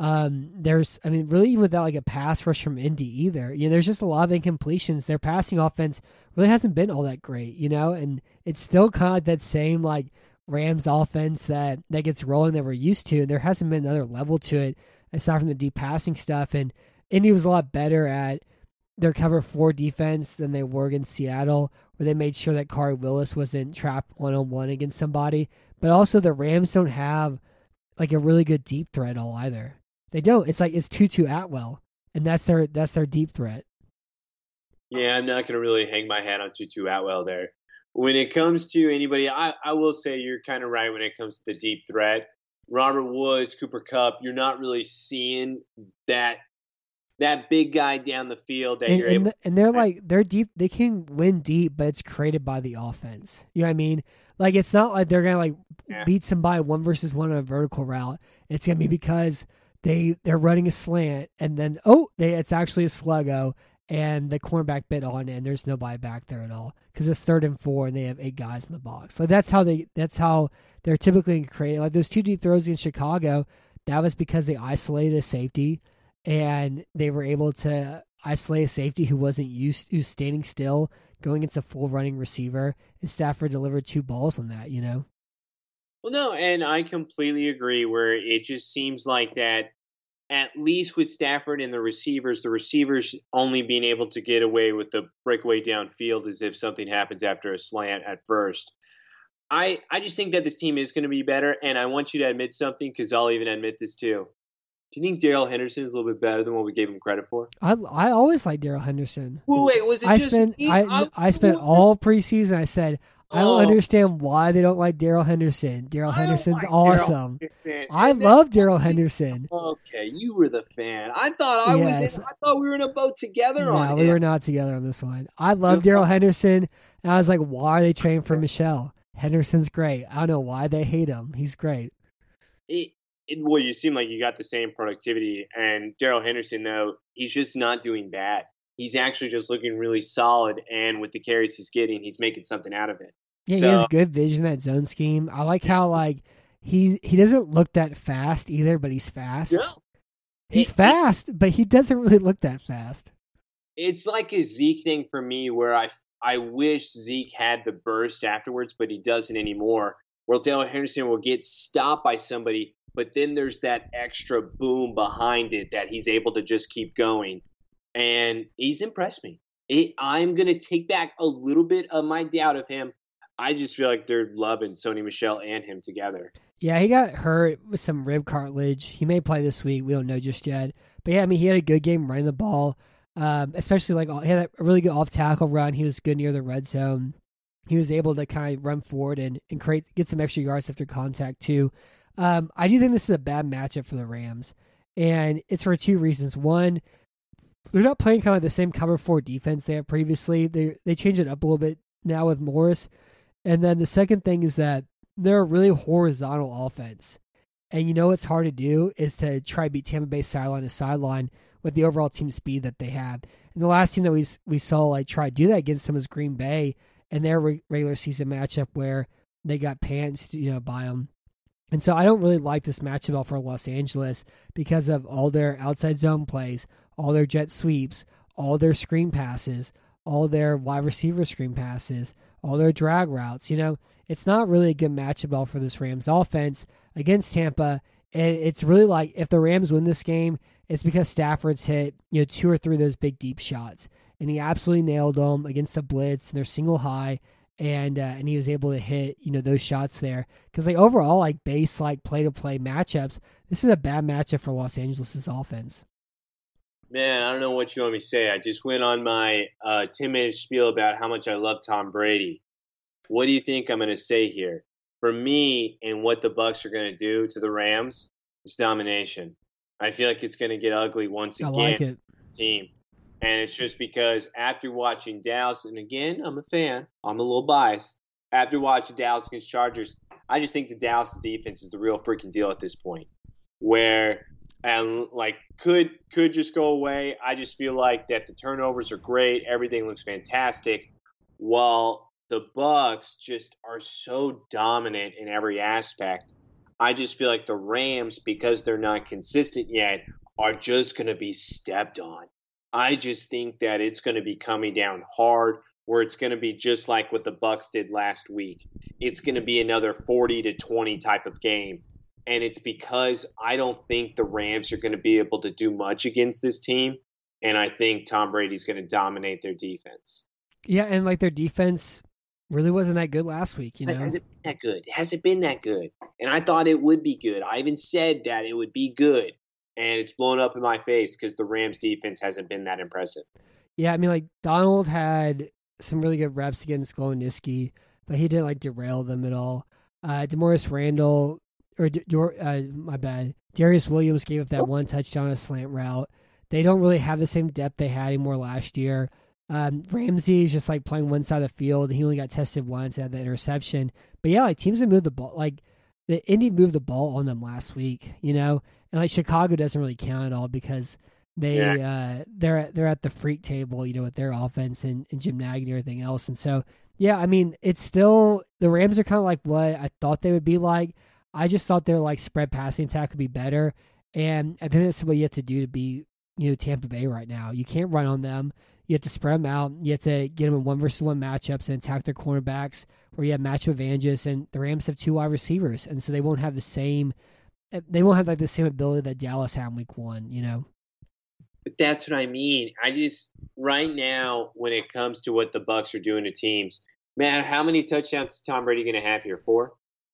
Really even without a pass rush from Indy either. There's just a lot of incompletions. Their passing offense really hasn't been all that great, and it's still kind of like that same Rams offense that gets rolling that we're used to. There hasn't been another level to it aside from the deep passing stuff. And Indy was a lot better at their cover 4 defense than they were against Seattle, where they made sure that Corey Willis wasn't trapped one-on-one against somebody. But also the Rams don't have a really good deep threat at all either. They don't. It's Tutu Atwell, and that's their deep threat. Yeah, I'm not going to really hang my hat on Tutu Atwell there. When it comes to anybody, I will say you're kind of right when it comes to the deep threat. Robert Woods, Cooper Kupp, you're not really seeing that big guy down the field that you're able. And they're deep. They can win deep, but it's created by the offense. You know what I mean? It's not like they're gonna beat somebody 1-versus-1 on a vertical route. It's gonna be because they're running a slant, and then it's actually a sluggo, and the cornerback bit on it, and there's nobody back there at all because it's 3rd and 4, and they have 8 guys in the box. That's how they're typically created. Those 2 deep throws in Chicago, that was because they isolated a safety, and they were able to isolate a safety who who's standing still, going against a full running receiver, and Stafford delivered 2 balls on that. Well, no, and I completely agree. Where it just seems like that, at least with Stafford and the receivers only being able to get away with the breakaway downfield as if something happens after a slant at first. I just think that this team is going to be better, and I want you to admit something because I'll even admit this too. Do you think Daryl Henderson is a little bit better than what we gave him credit for? I always like Daryl Henderson. Well, wait, was it just me? I spent all preseason. I said I don't understand why they don't like Daryl Henderson. Daryl Henderson's awesome. I love Daryl Henderson. Okay, you were the fan. I thought I was. I thought we were in a boat together on it. No, we were not together on this one. I love Daryl Henderson, and I was like, why are they trading for Michelle? Henderson's great. I don't know why they hate him. He's great. Well, you seem like you got the same productivity. And Daryl Henderson, though, he's just not doing bad. He's actually just looking really solid. And with the carries he's getting, he's making something out of it. Yeah, he has good vision, that zone scheme. I like how he doesn't look that fast either, but he's fast. No. He's fast, but he doesn't really look that fast. It's like a Zeke thing for me where I wish Zeke had the burst afterwards, but he doesn't anymore. Where Daryl Henderson will get stopped by somebody, but then there's that extra boom behind it that he's able to just keep going. And he's impressed me. I'm going to take back a little bit of my doubt of him. I just feel like they're loving Sony Michel and him together. Yeah, he got hurt with some rib cartilage. He may play this week. We don't know just yet. But yeah, I mean, he had a good game running the ball. Especially he had a really good off-tackle run. He was good near the red zone. He was able to kind of run forward and get some extra yards after contact too. I do think this is a bad matchup for the Rams, and it's for two reasons. One, they're not playing kind of the same cover 4 defense they have previously. They changed it up a little bit now with Morris. And then the second thing is that they're a really horizontal offense. And you know what's hard to do is to try to beat Tampa Bay sideline to sideline with the overall team speed that they have. And the last team that we saw try to do that against them was Green Bay and their regular season matchup where they got pantsed by them. And so I don't really like this matchup at all for Los Angeles because of all their outside zone plays, all their jet sweeps, all their screen passes, all their wide receiver screen passes, all their drag routes. It's not really a good matchup at all for this Rams offense against Tampa. And it's really if the Rams win this game, it's because Stafford's hit 2 or 3 of those big deep shots. And he absolutely nailed them against the blitz and their single high. And he was able to hit those shots there because overall base play-to-play matchups, this is a bad matchup for Los Angeles' offense. Man, I don't know what you want me to say. I just went on my 10-minute spiel about how much I love Tom Brady. What do you think I'm going to say here? For me, and what the Bucs are going to do to the Rams is domination. I feel like it's going to get ugly once again. I like it. Team. And it's just because after watching Dallas, and again, I'm a fan. I'm a little biased. After watching Dallas against Chargers, I just think the Dallas defense is the real freaking deal at this point. Where, could just go away. I just feel like that the turnovers are great. Everything looks fantastic. While the Bucs just are so dominant in every aspect, I just feel like the Rams, because they're not consistent yet, are just going to be stepped on. I just think that it's going to be coming down hard, where it's going to be just like what the Bucs did last week. It's going to be another 40-20 type of game. And it's because I don't think the Rams are going to be able to do much against this team. And I think Tom Brady's going to dominate their defense. Yeah, and their defense really wasn't that good last week, It hasn't been that good. It hasn't been that good. And I thought it would be good. I even said that it would be good. And it's blown up in my face because the Rams defense hasn't been that impressive. Yeah, I mean, Donald had some really good reps against Glowinski, but he didn't derail them at all. DeMaurice Randall, my bad, Darius Williams gave up that one touchdown on a slant route. They don't really have the same depth they had anymore last year. Ramsey's just playing one side of the field. He only got tested once and had the interception. But yeah, teams have moved the ball. The Indy moved the ball on them last week, and Chicago doesn't really count at all because they're at the freak table, with their offense and Jim Nagy and everything else. And so, yeah, I mean, it's still the Rams are kind of what I thought they would be like. I just thought their spread passing attack would be better, and I think that's what you have to do to be Tampa Bay right now. You can't run on them. You have to spread them out. You have to get them in 1-versus-1 matchups and attack their cornerbacks where you have matchup advantages. And the Rams have 2 wide receivers, and so they won't have the same. They won't have the same ability that Dallas had in Week 1. But that's what I mean. I just right now, when it comes to what the Bucs are doing to teams, Man, how many touchdowns is Tom Brady going to have here? 4?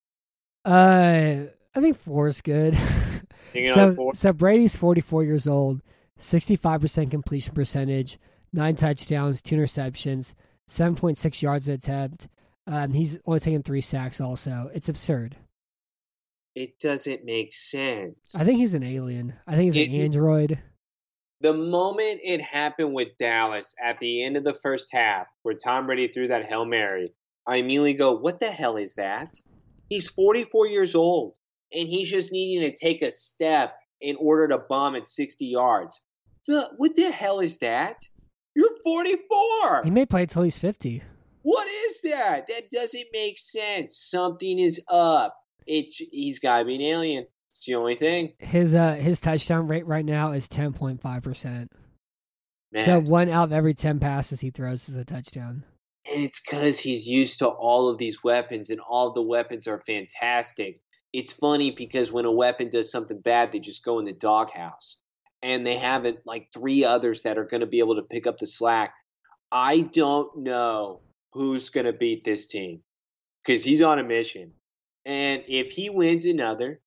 I think 4 is good. You know, so 4? so Brady's 44 years old, 65% completion percentage, 9 touchdowns, 2 interceptions, 7.6 yards an attempt. He's only taken 3 sacks. Also, it's absurd. It doesn't make sense. I think he's an alien. I think he's an android. The moment it happened with Dallas at the end of the first half, where Tom Brady threw that Hail Mary, I immediately go, what the hell is that? He's 44 years old, and he's just needing to take a step in order to bomb at 60 yards. What the hell is that? You're 44! He may play until he's 50. What is that? That doesn't make sense. Something is up. He's got to be an alien. It's the only thing. His touchdown rate right now is 10.5%. So 1 out of every 10 passes he throws is a touchdown. And it's because he's used to all of these weapons, and all of the weapons are fantastic. It's funny because when a weapon does something bad, they just go in the doghouse. And they have like 3 others that are going to be able to pick up the slack. I don't know who's going to beat this team because he's on a mission. And if he wins another,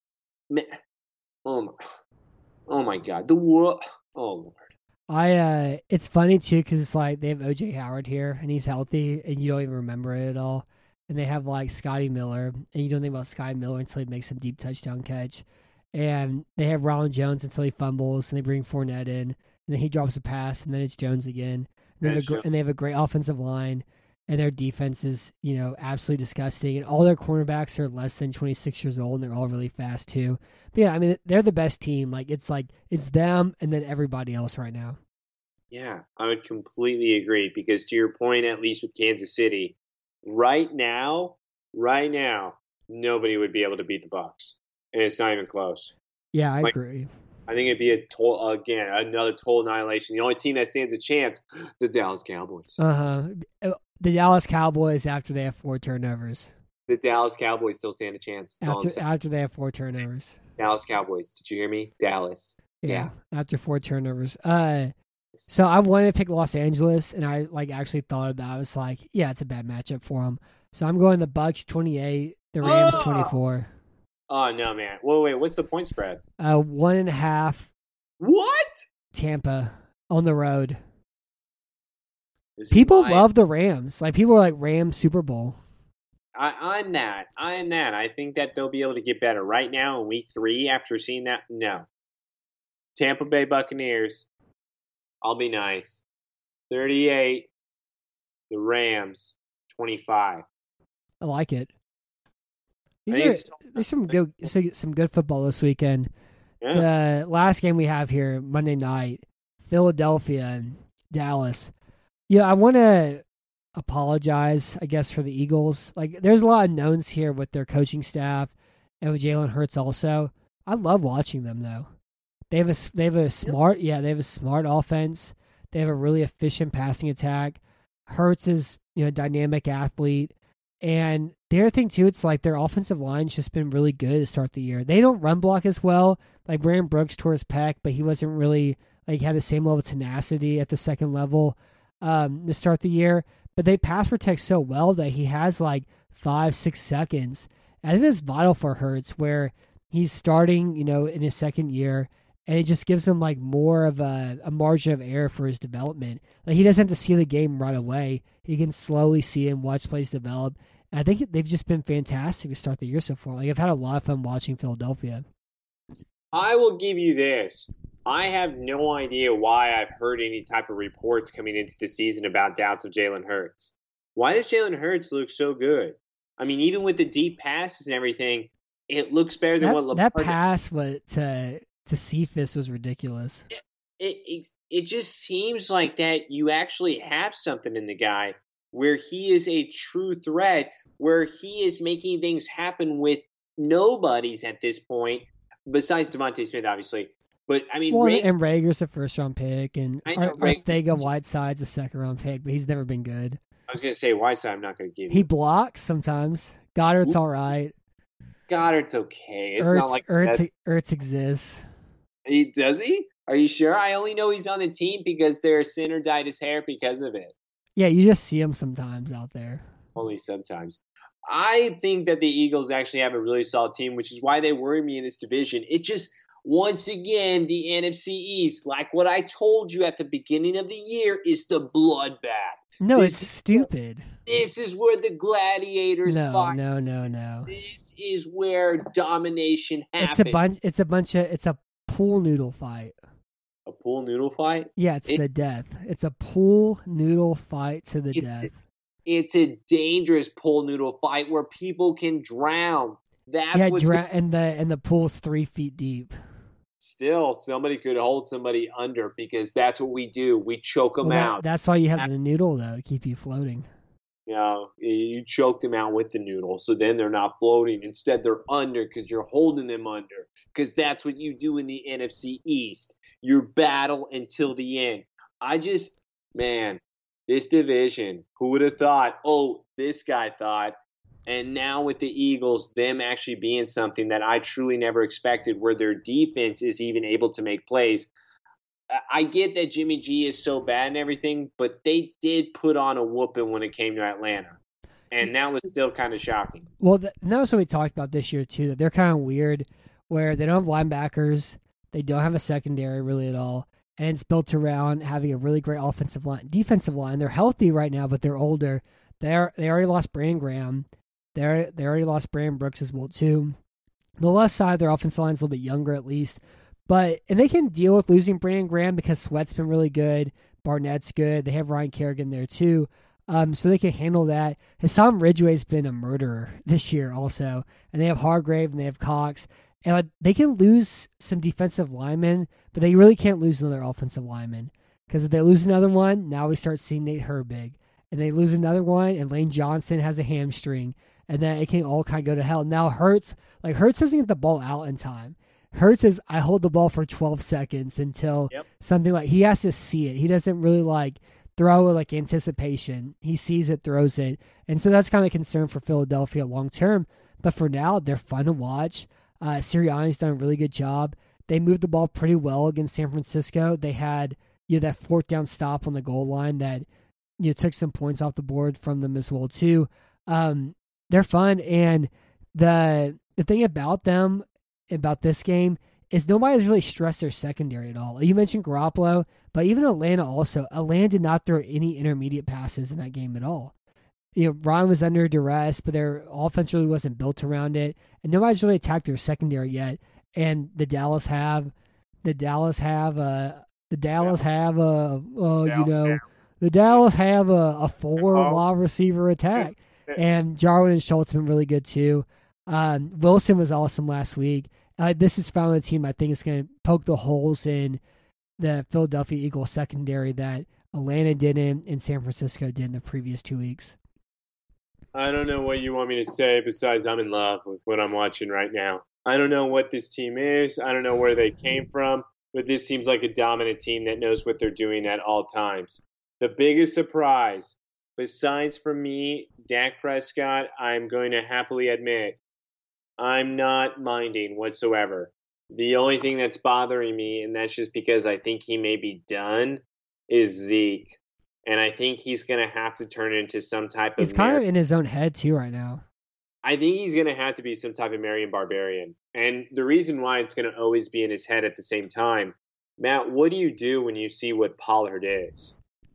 oh my God, the world, oh Lord. It's funny too because it's like they have OJ Howard here and he's healthy and you don't even remember it at all, and they have like Scotty Miller and you don't think about Scotty Miller until he makes some deep touchdown catch, and they have Ronald Jones until he fumbles, and they bring Fournette in and then he drops a pass and then it's Jones again, and they have a great offensive line, and their defense is absolutely disgusting, and all their cornerbacks are less than 26 years old and they're all really fast too. But yeah, I mean, they're the best team. It's them and then everybody else right now. Yeah, I would completely agree because to your point, at least with Kansas City, right now, nobody would be able to beat the Bucs, and it's not even close. Yeah, I agree. I think it'd be another total annihilation. The only team that stands a chance, the Dallas Cowboys. The Dallas Cowboys after they have 4 turnovers. The Dallas Cowboys still stand a chance. After they have 4 turnovers. Dallas Cowboys. Did you hear me? Dallas. Yeah. After 4 turnovers. So I wanted to pick Los Angeles, and I actually thought about it. I was like, yeah, it's a bad matchup for them. So I'm going the Bucs 28, the Rams 24. Oh no, man! Wait, what's the point spread? 1.5. What? Tampa on the road. People love the Rams. People are like Rams Super Bowl. I'm that. I think that they'll be able to get better. Right now in week 3, after seeing that, no. Tampa Bay Buccaneers. I'll be nice. 38. The Rams. 25. I like it. There's some good football this weekend. Yeah. The last game we have here, Monday night, Philadelphia and Dallas. Yeah, I want to apologize, I guess, for the Eagles. There's a lot of knowns here with their coaching staff and with Jalen Hurts also. I love watching them though. They have a smart offense. They have a really efficient passing attack. Hurts is a dynamic athlete. And the other thing too, it's their offensive line's just been really good to start the year. They don't run block as well. Brandon Brooks tore his pec, but he wasn't really had the same level of tenacity at the second level to start the year. But they pass protect so well that he has 5-6 seconds. I think that's vital for Hurts, where he's starting, in his second year, and it just gives him more of a margin of error for his development. He doesn't have to see the game right away. He can slowly see and watch plays develop. And I think they've just been fantastic to start the year so far. I've had a lot of fun watching Philadelphia. I will give you this. I have no idea why I've heard any type of reports coming into the season about doubts of Jalen Hurts. Why does Jalen Hurts look so good? I mean, even with the deep passes and everything, it looks better than what Lamar that pass to Cephas was ridiculous. It just seems like that you actually have something in the guy where he is a true threat, where he is making things happen with nobodies at this point, besides Devontae Smith, obviously. But I mean, and Rager's a first-round pick, and Arcega-Whiteside's a second-round pick, but he's never been good. I was going to say Whiteside, I'm not going to give you. He blocks sometimes. Goddard's all right. Goddard's okay. It's not like Ertz exists. Does he? Are you sure? I only know he's on the team because their center dyed his hair because of it. Yeah, you just see him sometimes out there. Only sometimes. I think that the Eagles actually have a really solid team, which is why they worry me in this division. It just, once again, the NFC East, like what I told you at the beginning of the year, is the bloodbath. No, it's stupid. This is where the gladiators fight. No. This is where domination happens. It's a pool noodle fight. A pool noodle fight? Yeah, it's the death. It's a pool noodle fight to the death. It's a dangerous pool noodle fight where people can drown. And the pool's 3 feet deep. Still, somebody could hold somebody under because that's what we do. We choke them out. That's why you have the noodle, though, to keep you floating. You choke them out with the noodle, so then they're not floating. Instead, they're under because you're holding them under, because that's what you do in the NFC East. You battle until the end. This division, who would have thought? Oh, this guy thought. And now with the Eagles, them actually being something that I truly never expected, where their defense is even able to make plays. I get that Jimmy G is so bad and everything, but they did put on a whooping when it came to Atlanta. And that was still kind of shocking. Well, that was what we talked about this year, too. That they're kind of weird, where they don't have linebackers. They don't have a secondary really at all. And it's built around having a really great offensive line. Defensive line, they're healthy right now, but they're older. They already lost Brandon Graham. They already lost Brandon Brooks as well, too. The left side, their offensive line is a little bit younger at least. And they can deal with losing Brandon Graham because Sweat's been really good. Barnett's good. They have Ryan Kerrigan there, too. So they can handle that. Hassan Ridgeway's been a murderer this year also. And they have Hargrave and they have Cox. And they can lose some defensive linemen, but they really can't lose another offensive lineman. Because if they lose another one, now we start seeing Nate Herbig. And they lose another one, and Lane Johnson has a hamstring. And then it can all kind of go to hell. Now Hurts doesn't get the ball out in time. Hurts is, I hold the ball for 12 seconds until something like, he has to see it. He doesn't really throw it anticipation. He sees it, throws it. And so that's kind of a concern for Philadelphia long term. But for now, they're fun to watch. Sirianni's done a really good job. They moved the ball pretty well against San Francisco. They had that fourth down stop on the goal line that took some points off the board from them as well too. They're fun, and the thing about them, about this game, is nobody's really stressed their secondary at all. You mentioned Garoppolo, but even Atlanta also. Atlanta did not throw any intermediate passes in that game at all. Ron was under duress, but their offense really wasn't built around it, and nobody's really attacked their secondary yet. And the Dallas have a four wide receiver attack. And Jarwin and Schultz have been really good too. Wilson was awesome last week. This is finally a team I think is going to poke the holes in the Philadelphia Eagles secondary that Atlanta didn't and San Francisco did in the previous 2 weeks. I don't know what you want me to say besides I'm in love with what I'm watching right now. I don't know what this team is. I don't know where they came from, but this seems like a dominant team that knows what they're doing at all times. The biggest surprise, besides for me, Dak Prescott, I'm going to happily admit, I'm not minding whatsoever. The only thing that's bothering me, and that's just because I think he may be done, is Zeke. And I think he's going to have to turn into some type of... He's kind of in his own head, too, right now. I think he's going to have to be some type of Marion Barbarian. And the reason why it's going to always be in his head at the same time, Matt, what do you do when you see what Pollard is?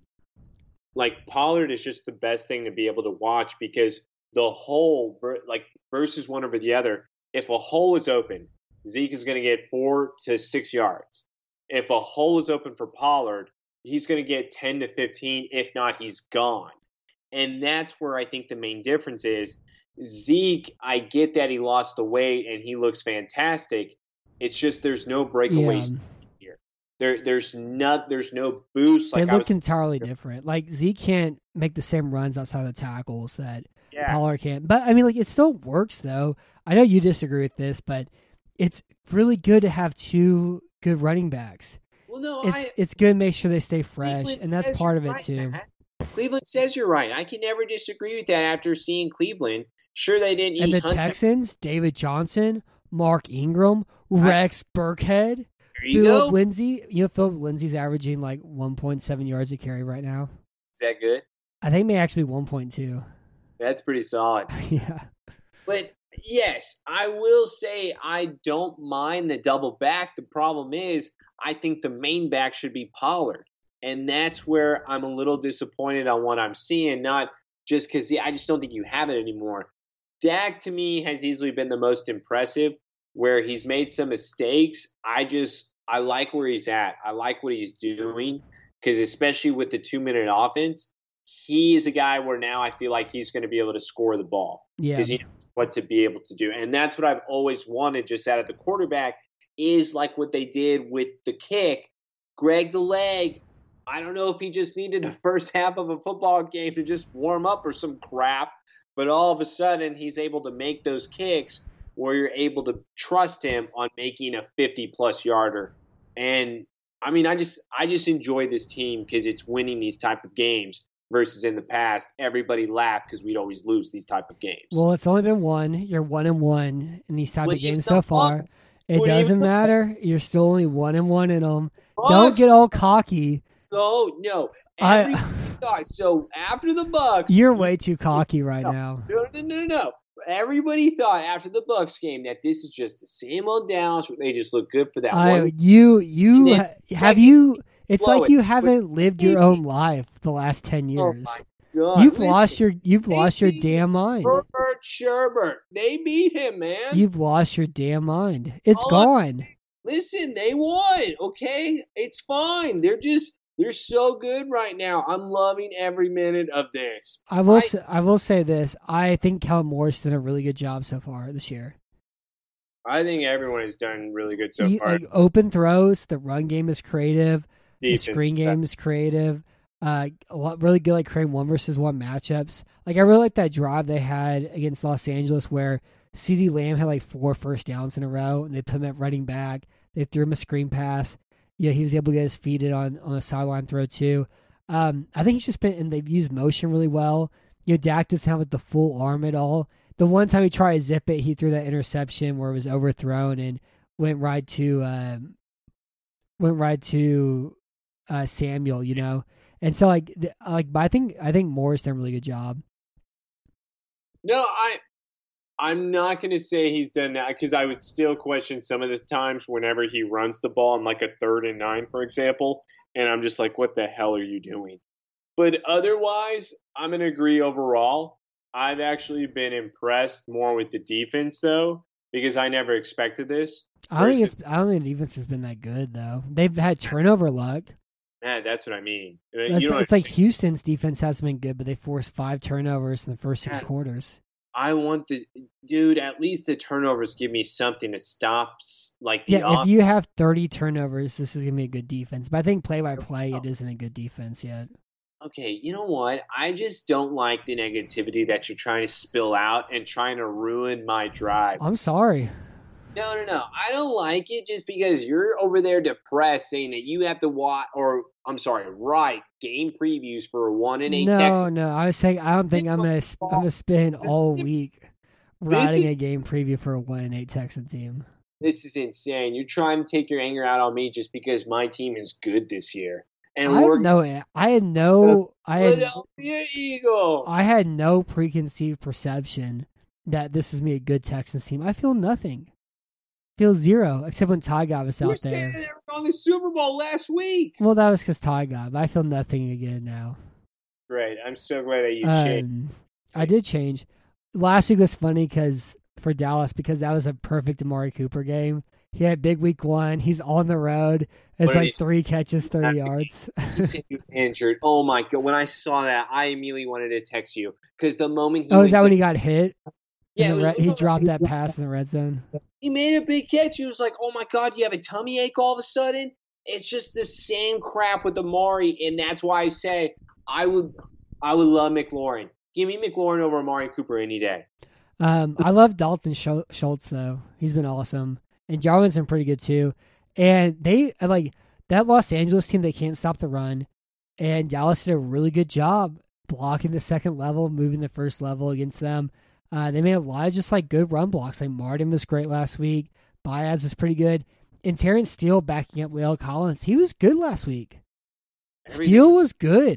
Pollard is just the best thing to be able to watch because the hole, versus one over the other, if a hole is open, Zeke is going to get 4 to 6 yards. If a hole is open for Pollard, he's going to get 10 to 15. If not, he's gone. And that's where I think the main difference is. Zeke, I get that he lost the weight and he looks fantastic. It's just there's no breakaways here. There's no boost. They look entirely different. Zeke can't make the same runs outside the tackles that Pollard can. But I mean, it still works though. I know you disagree with this, but it's really good to have two good running backs. Well, no, it's good to make sure they stay fresh, and that's part of it too. Matt. Cleveland says you're right. I can never disagree with that after seeing Cleveland. Sure, they didn't use and the Texans, David Johnson, Mark Ingram, Rex Burkhead, Philip Lindsay. Philip Lindsay's averaging 1.7 yards a carry right now. Is that good? I think may actually be 1.2. That's pretty solid. Yeah. But yes, I will say I don't mind the double back. The problem is I think the main back should be Pollard. And that's where I'm a little disappointed on what I'm seeing, not just because I just don't think you have it anymore. Dak, to me, has easily been the most impressive, where he's made some mistakes. I like where he's at. I like what he's doing, because especially with the 2-minute offense, he is a guy where now I feel like he's going to be able to score the ball because he knows what to be able to do. And that's what I've always wanted just out of the quarterback, is like what they did with the kick. Greg the Leg, I don't know if he just needed the first half of a football game to just warm up or some crap, but all of a sudden he's able to make those kicks where you're able to trust him on making a 50-plus yarder. And, I mean, I just enjoy this team because it's winning these type of games versus in the past, everybody laughed because we'd always lose these type of games. Well, it's only been one. You're 1-1 in these type of games so far. It doesn't matter. You're still only 1-1 in them. Don't get all cocky. So, no. So, after the Bucks. You're way too cocky right now. No. Everybody thought after the Bucks game that this is just the same old Dallas. They just look good for that one. It's like you haven't lived your own life the last 10 years. Oh my God. You've lost your damn mind. Herbert Sherbert. They beat him, man. You've lost your damn mind. It's gone. Listen, they won, okay? It's fine. They're so good right now. I'm loving every minute of this. I will say this. I think Kellen Moore's done a really good job so far this year. I think everyone has done really good so far. Like, open throws, the run game is creative. The screen game is creative. A lot really good, like creating 1-versus-1 matchups. Like, I really like that drive they had against Los Angeles where CeeDee Lamb had like 4 first downs in a row, and they put him at running back. They threw him a screen pass. Yeah, he was able to get his feet in on a sideline throw too. I think he's just been, and they've used motion really well. Dak doesn't have like the full arm at all. The one time he tried to zip it, he threw that interception where it was overthrown and went right to Samuel, And so but I think Moore's done a really good job. No, I'm not going to say he's done that because I would still question some of the times whenever he runs the ball on like a 3rd and 9, for example, and I'm just like, what the hell are you doing? But otherwise, I'm going to agree overall. I've actually been impressed more with the defense, though, because I never expected this. I don't think the defense has been that good, though. They've had turnover luck. Yeah, that's what I mean. It's like Houston's defense hasn't been good, but they forced 5 turnovers in the first 6 quarters. I want at least the turnovers give me something to stop. If you have 30 turnovers, this is going to be a good defense. But I think play-by-play, it isn't a good defense yet. Okay, you know what? I just don't like the negativity that you're trying to spill out and trying to ruin my drive. I'm sorry. No. I don't like it just because you're over there depressed saying that you have to write game previews for a 1-8 Texans. No. I was saying I don't think I'm gonna spend all week writing a game preview for a 1-8 Texan team. This is insane. You're trying to take your anger out on me just because my team is good this year. And I had no Philadelphia Eagles. I had no preconceived perception that this is me a good Texans team. I feel nothing. Feel zero, except when Ty got us out there. You said they were on the Super Bowl last week. Well, that was because Ty got, but I feel nothing again now. Great. I'm so glad that you changed. I did change. Last week was funny for Dallas because that was a perfect Amari Cooper game. He had big week 1. He's on the road. It's like 3 catches, 30 yards. He said he was injured. Oh, my God. When I saw that, I immediately wanted to text you because the moment he is that when he got hit? Yeah, he dropped that pass in the red zone. He made a big catch. He was like, oh, my God, you have a tummy ache all of a sudden? It's just the same crap with Amari, and that's why I say I would love McLaurin. Give me McLaurin over Amari Cooper any day. I love Dalton Schultz, though. He's been awesome. And Jarwin's been pretty good, too. And they, that Los Angeles team, they can't stop the run. And Dallas did a really good job blocking the second level, moving the first level against them. They made a lot of just good run blocks. Like Martin was great last week. Baez was pretty good. And Terrence Steele backing up La'el Collins. He was good last week. Steele was good.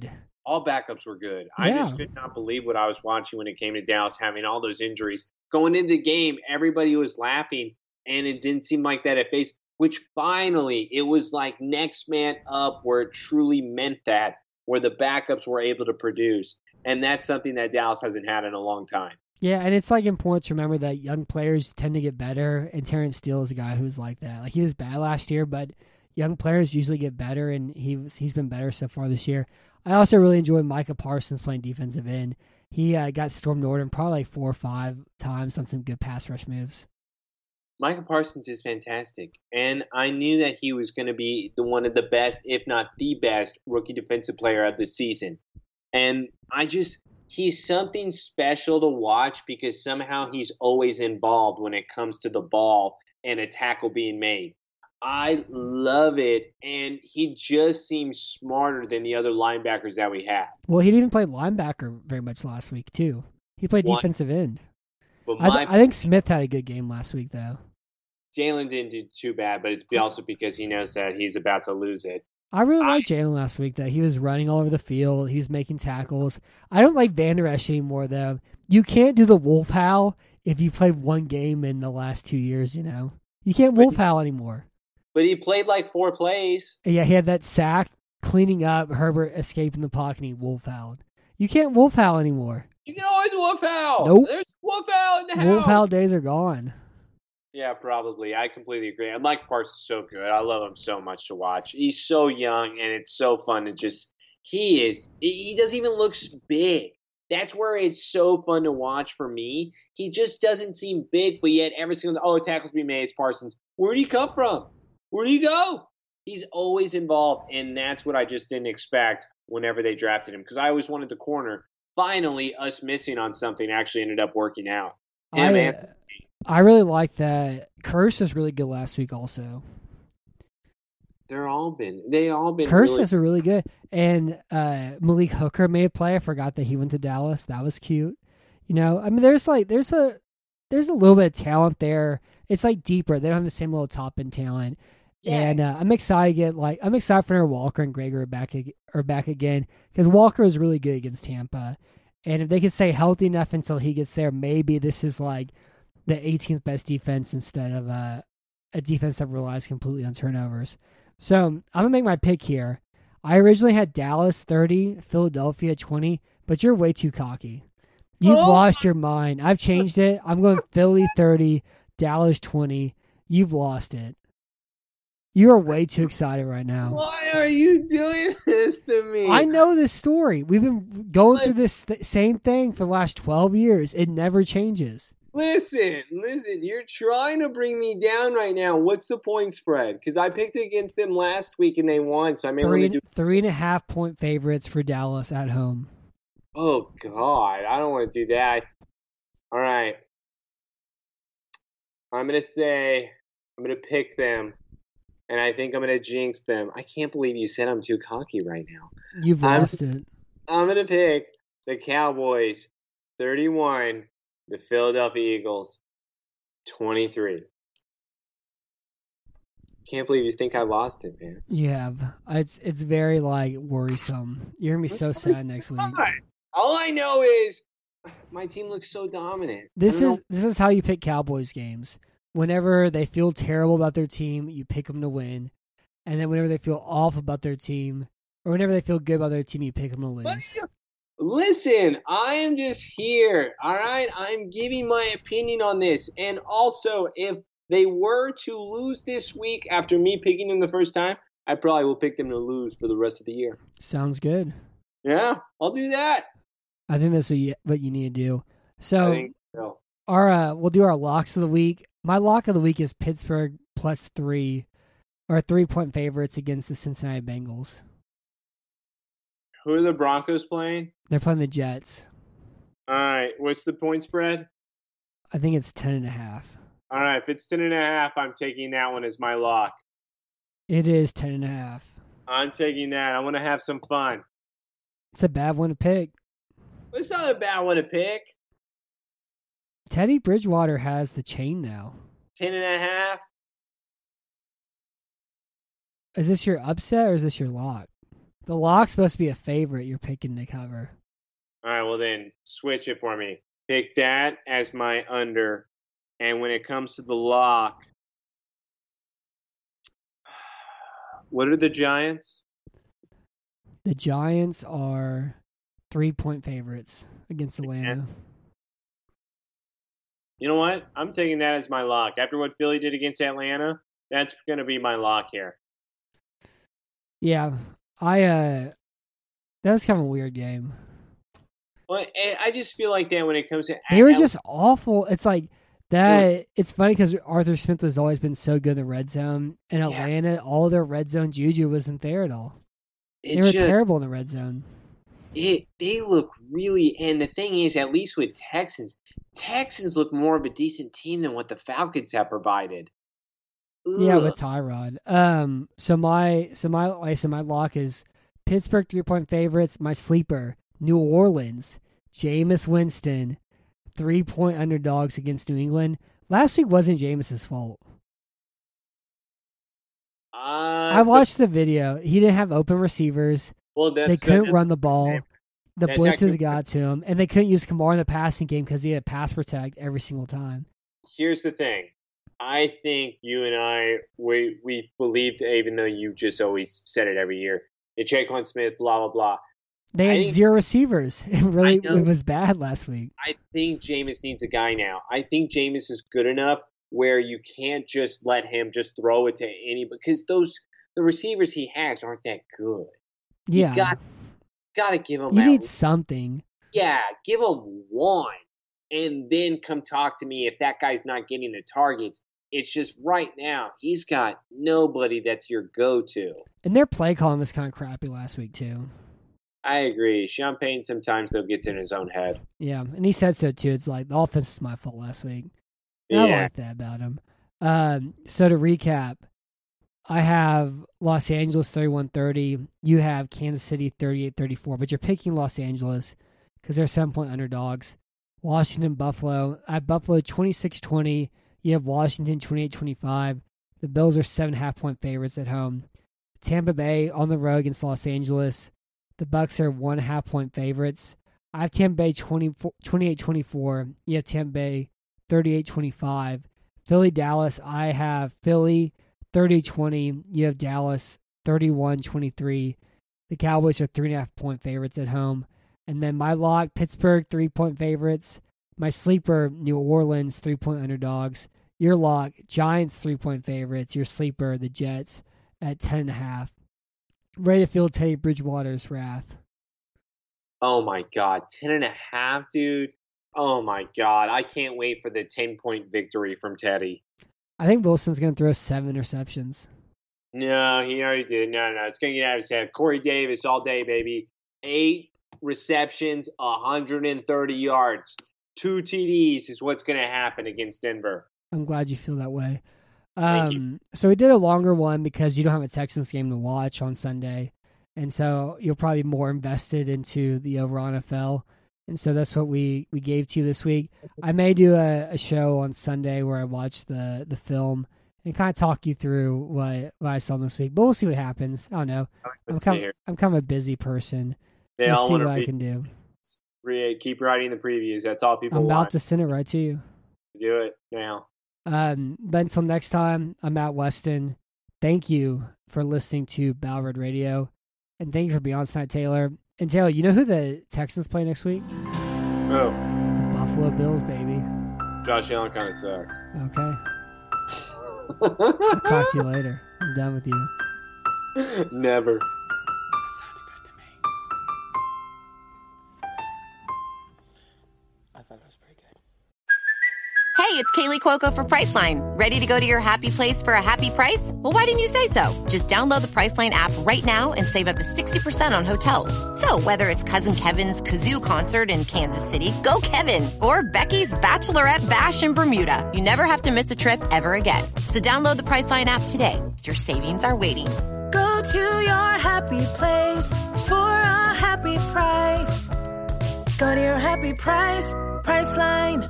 all backups were good. I Yeah. just could not believe what I was watching when it came to Dallas having all those injuries. Going into the game, everybody was laughing, and it didn't seem like that at face, which finally it was like next man up where it truly meant that, where the backups were able to produce. And that's something that Dallas hasn't had in a long time. Yeah, and it's like important to remember that young players tend to get better, and Terrence Steele is a guy who's like that. Like he was bad last year, but young players usually get better, and he's been better so far this year. I also really enjoyed Micah Parsons playing defensive end. He got Storm Norton probably like 4 or 5 times on some good pass rush moves. Micah Parsons is fantastic, and I knew that he was going to be one of the best, if not the best, rookie defensive player of the season. And he's something special to watch because somehow he's always involved when it comes to the ball and a tackle being made. I love it, and he just seems smarter than the other linebackers that we have. Well, he didn't even play linebacker very much last week, too. He played defensive end. But I think Smith had a good game last week, though. Jalen didn't do too bad, but it's also because he knows that he's about to lose it. I really liked Jalen last week, though. He was running all over the field. He was making tackles. I don't like Van Der Esch anymore, though. You can't do the wolf howl if you played one game in the last 2 years, you know. You can't wolf howl anymore. But he played like 4 plays. Yeah, he had that sack, cleaning up, Herbert escaping the pocket, and he wolf howled. You can't wolf howl anymore. You can always wolf howl. Nope. There's wolf howl in the house. Wolf howl days are gone. Yeah, probably. I completely agree. And Mike Parsons is so good. I love him so much to watch. He's so young, and it's so fun to just – he doesn't even look big. That's where it's so fun to watch for me. He just doesn't seem big, but yet every single – tackles be made. It's Parsons. Where'd he come from? Where'd he go? He's always involved, and that's what I just didn't expect whenever they drafted him because I always wanted the corner. Finally, us missing on something actually ended up working out. I really like that. Curse is really good last week also. They all been. Curse is really good. And Malik Hooker made a play. I forgot that he went to Dallas. That was cute. You know, I mean, there's a little bit of talent there. It's like deeper. They don't have the same little top end talent. Yes. And I'm excited for Aaron Walker and Gregor are back again because Walker is really good against Tampa. And if they can stay healthy enough until he gets there, maybe this is like the 18th best defense instead of a defense that relies completely on turnovers. So I'm going to make my pick here. I originally had Dallas 30, Philadelphia 20, but you're way too cocky. You've lost your mind. I've changed it. I'm going Philly 30, Dallas 20. You've lost it. You are way too excited right now. Why are you doing this to me? I know this story. We've been going through this same thing for the last 12 years. It never changes. Listen, you're trying to bring me down right now. What's the point spread? Because I picked against them last week and they won, so I may want to do 3.5 point favorites for Dallas at home. Oh, God. I don't want to do that. All right. I'm going to pick them, and I think I'm going to jinx them. I can't believe you said I'm too cocky right now. You've lost it. I'm going to pick the Cowboys 31, the Philadelphia Eagles 23. Can't believe you think I lost it, man. You have. It's very worrisome. You're going to be so sad next week. All I know is my team looks so dominant. This is how you pick Cowboys games. Whenever they feel terrible about their team, you pick them to win. And then whenever they feel off about their team, or whenever they feel good about their team, you pick them to lose. Listen, I am just here, all right? I'm giving my opinion on this. And also, if they were to lose this week after me picking them the first time, I probably will pick them to lose for the rest of the year. Sounds good. Yeah, I'll do that. I think that's what you need to do. So, I think so. We'll do our locks of the week. My lock of the week is Pittsburgh +3, or 3-point favorites against the Cincinnati Bengals. Who are the Broncos playing? They're playing the Jets. All right, what's the point spread? I think it's 10.5. All right, if it's 10.5, I'm taking that one as my lock. It is 10.5. I'm taking that. I want to have some fun. It's a bad one to pick. It's not a bad one to pick. Teddy Bridgewater has the chain now. 10.5. Is this your upset or is this your lock? The lock's supposed to be a favorite you're picking to cover. All right, well then, switch it for me. Pick that as my under. And when it comes to the lock, what are the Giants? The Giants are 3-point favorites against Atlanta. You know what? I'm taking that as my lock. After what Philly did against Atlanta, that's going to be my lock here. Yeah, that was kind of a weird game. Well, I just feel like that when it comes to... They were just awful. It's like that. It's funny because Arthur Smith has always been so good in the red zone. In Atlanta, all their red zone juju wasn't there at all. They were terrible in the red zone. They look really... And the thing is, at least with Texans look more of a decent team than what the Falcons have provided. Ugh. Yeah, with Tyrod. So my lock is Pittsburgh 3-point favorites. My sleeper, New Orleans, Jameis Winston, 3-point underdogs against New England. Last week wasn't Jameis's fault. I watched the video. He didn't have open receivers. Well, they couldn't run the ball. The blitzes got to him, and they couldn't use Kamara in the passing game because he had to pass protect every single time. Here's the thing. I think you and I, we believed, even though you just always said it every year, that Jaquan Smith, blah, blah, blah. They had 0 receivers. It was bad last week. I think Jameis needs a guy now. I think Jameis is good enough where you can't just let him just throw it to anybody, because the receivers he has aren't that good. Yeah. You got to give him You need something. Yeah, give him one. And then come talk to me if that guy's not getting the targets. It's just right now, he's got nobody that's your go-to. And their play calling was kind of crappy last week, too. I agree. Sean Payton sometimes, though, gets in his own head. Yeah, and he said so, too. It's like, the offense was my fault last week. Yeah. I like that about him. So to recap, I have Los Angeles 31-30. You have Kansas City 38-34, but you're picking Los Angeles because they're 7-point underdogs. Washington, Buffalo. I have Buffalo 26-20. You have Washington 28-25. The Bills are 7.5-point favorites at home. Tampa Bay on the road against Los Angeles. The Bucks are 1.5-point favorites. I have Tampa Bay 28-24. You have Tampa Bay 38-25. Philly, Dallas. I have Philly 30-20. You have Dallas 31-23. The Cowboys are 3.5-point favorites at home. And then my lock, Pittsburgh 3-point favorites. My sleeper, New Orleans 3-point underdogs. Your lock, Giants 3-point favorites. Your sleeper, the Jets at 10.5. Ready to feel Teddy Bridgewater's wrath. Oh my God, 10.5, dude. Oh my God, I can't wait for the 10-point victory from Teddy. I think Wilson's going to throw 7 interceptions. No, he already did. No, it's going to get out of his head. Corey Davis all day, baby. 8 receptions, 130 yards. 2 TDs is what's going to happen against Denver. I'm glad you feel that way. Thank you. So we did a longer one because you don't have a Texans game to watch on Sunday. And so you're probably more invested into the over on NFL. And so that's what we gave to you this week. I may do a show on Sunday where I watch the film and kind of talk you through what I saw this week. But we'll see what happens. I don't know. I'm kind of a busy person. We'll see what I can do. Keep writing the previews. That's all people want. I'm about to send it right to you. Do it now. But until next time, I'm Matt Weston. Thank you for listening to Ballard Radio. And thank you for being on tonight, Taylor. And Taylor, you know who the Texans play next week? Oh. The Buffalo Bills, baby. Josh Allen kind of sucks. Okay. I'll talk to you later. I'm done with you. Never. Hey, it's Kaylee Cuoco for Priceline. Ready to go to your happy place for a happy price? Well, why didn't you say so? Just download the Priceline app right now and save up to 60% on hotels. So whether it's Cousin Kevin's Kazoo Concert in Kansas City, go Kevin, or Becky's Bachelorette Bash in Bermuda, you never have to miss a trip ever again. So download the Priceline app today. Your savings are waiting. Go to your happy place for a happy price. Go to your happy price, Priceline.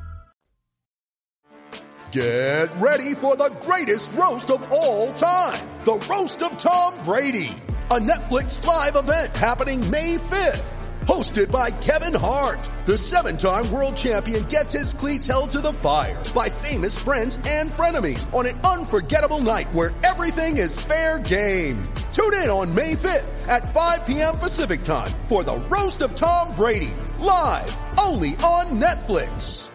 Get ready for the greatest roast of all time. The Roast of Tom Brady. a Netflix live event happening May 5th. Hosted by Kevin Hart, the 7-time world champion gets his cleats held to the fire by famous friends and frenemies on an unforgettable night where everything is fair game. Tune in on May 5th at 5 p.m. Pacific time for the Roast of Tom Brady, live only on Netflix.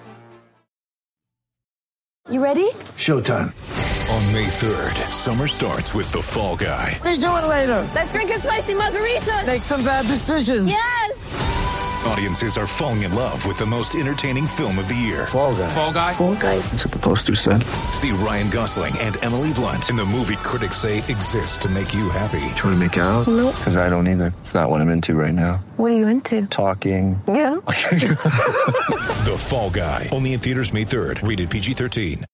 You ready? Showtime. On May 3rd, summer starts with The Fall Guy. Let's do it later. Let's drink a spicy margarita. Make some bad decisions. Yes. Audiences are falling in love with the most entertaining film of the year. Fall Guy. Fall Guy? Fall Guy. That's what the poster said. See Ryan Gosling and Emily Blunt in the movie critics say exists to make you happy. Trying to make it out? Nope. Because I don't either. It's not what I'm into right now. What are you into? Talking. Yeah. The Fall Guy. Only in theaters May 3rd. Rated PG-13.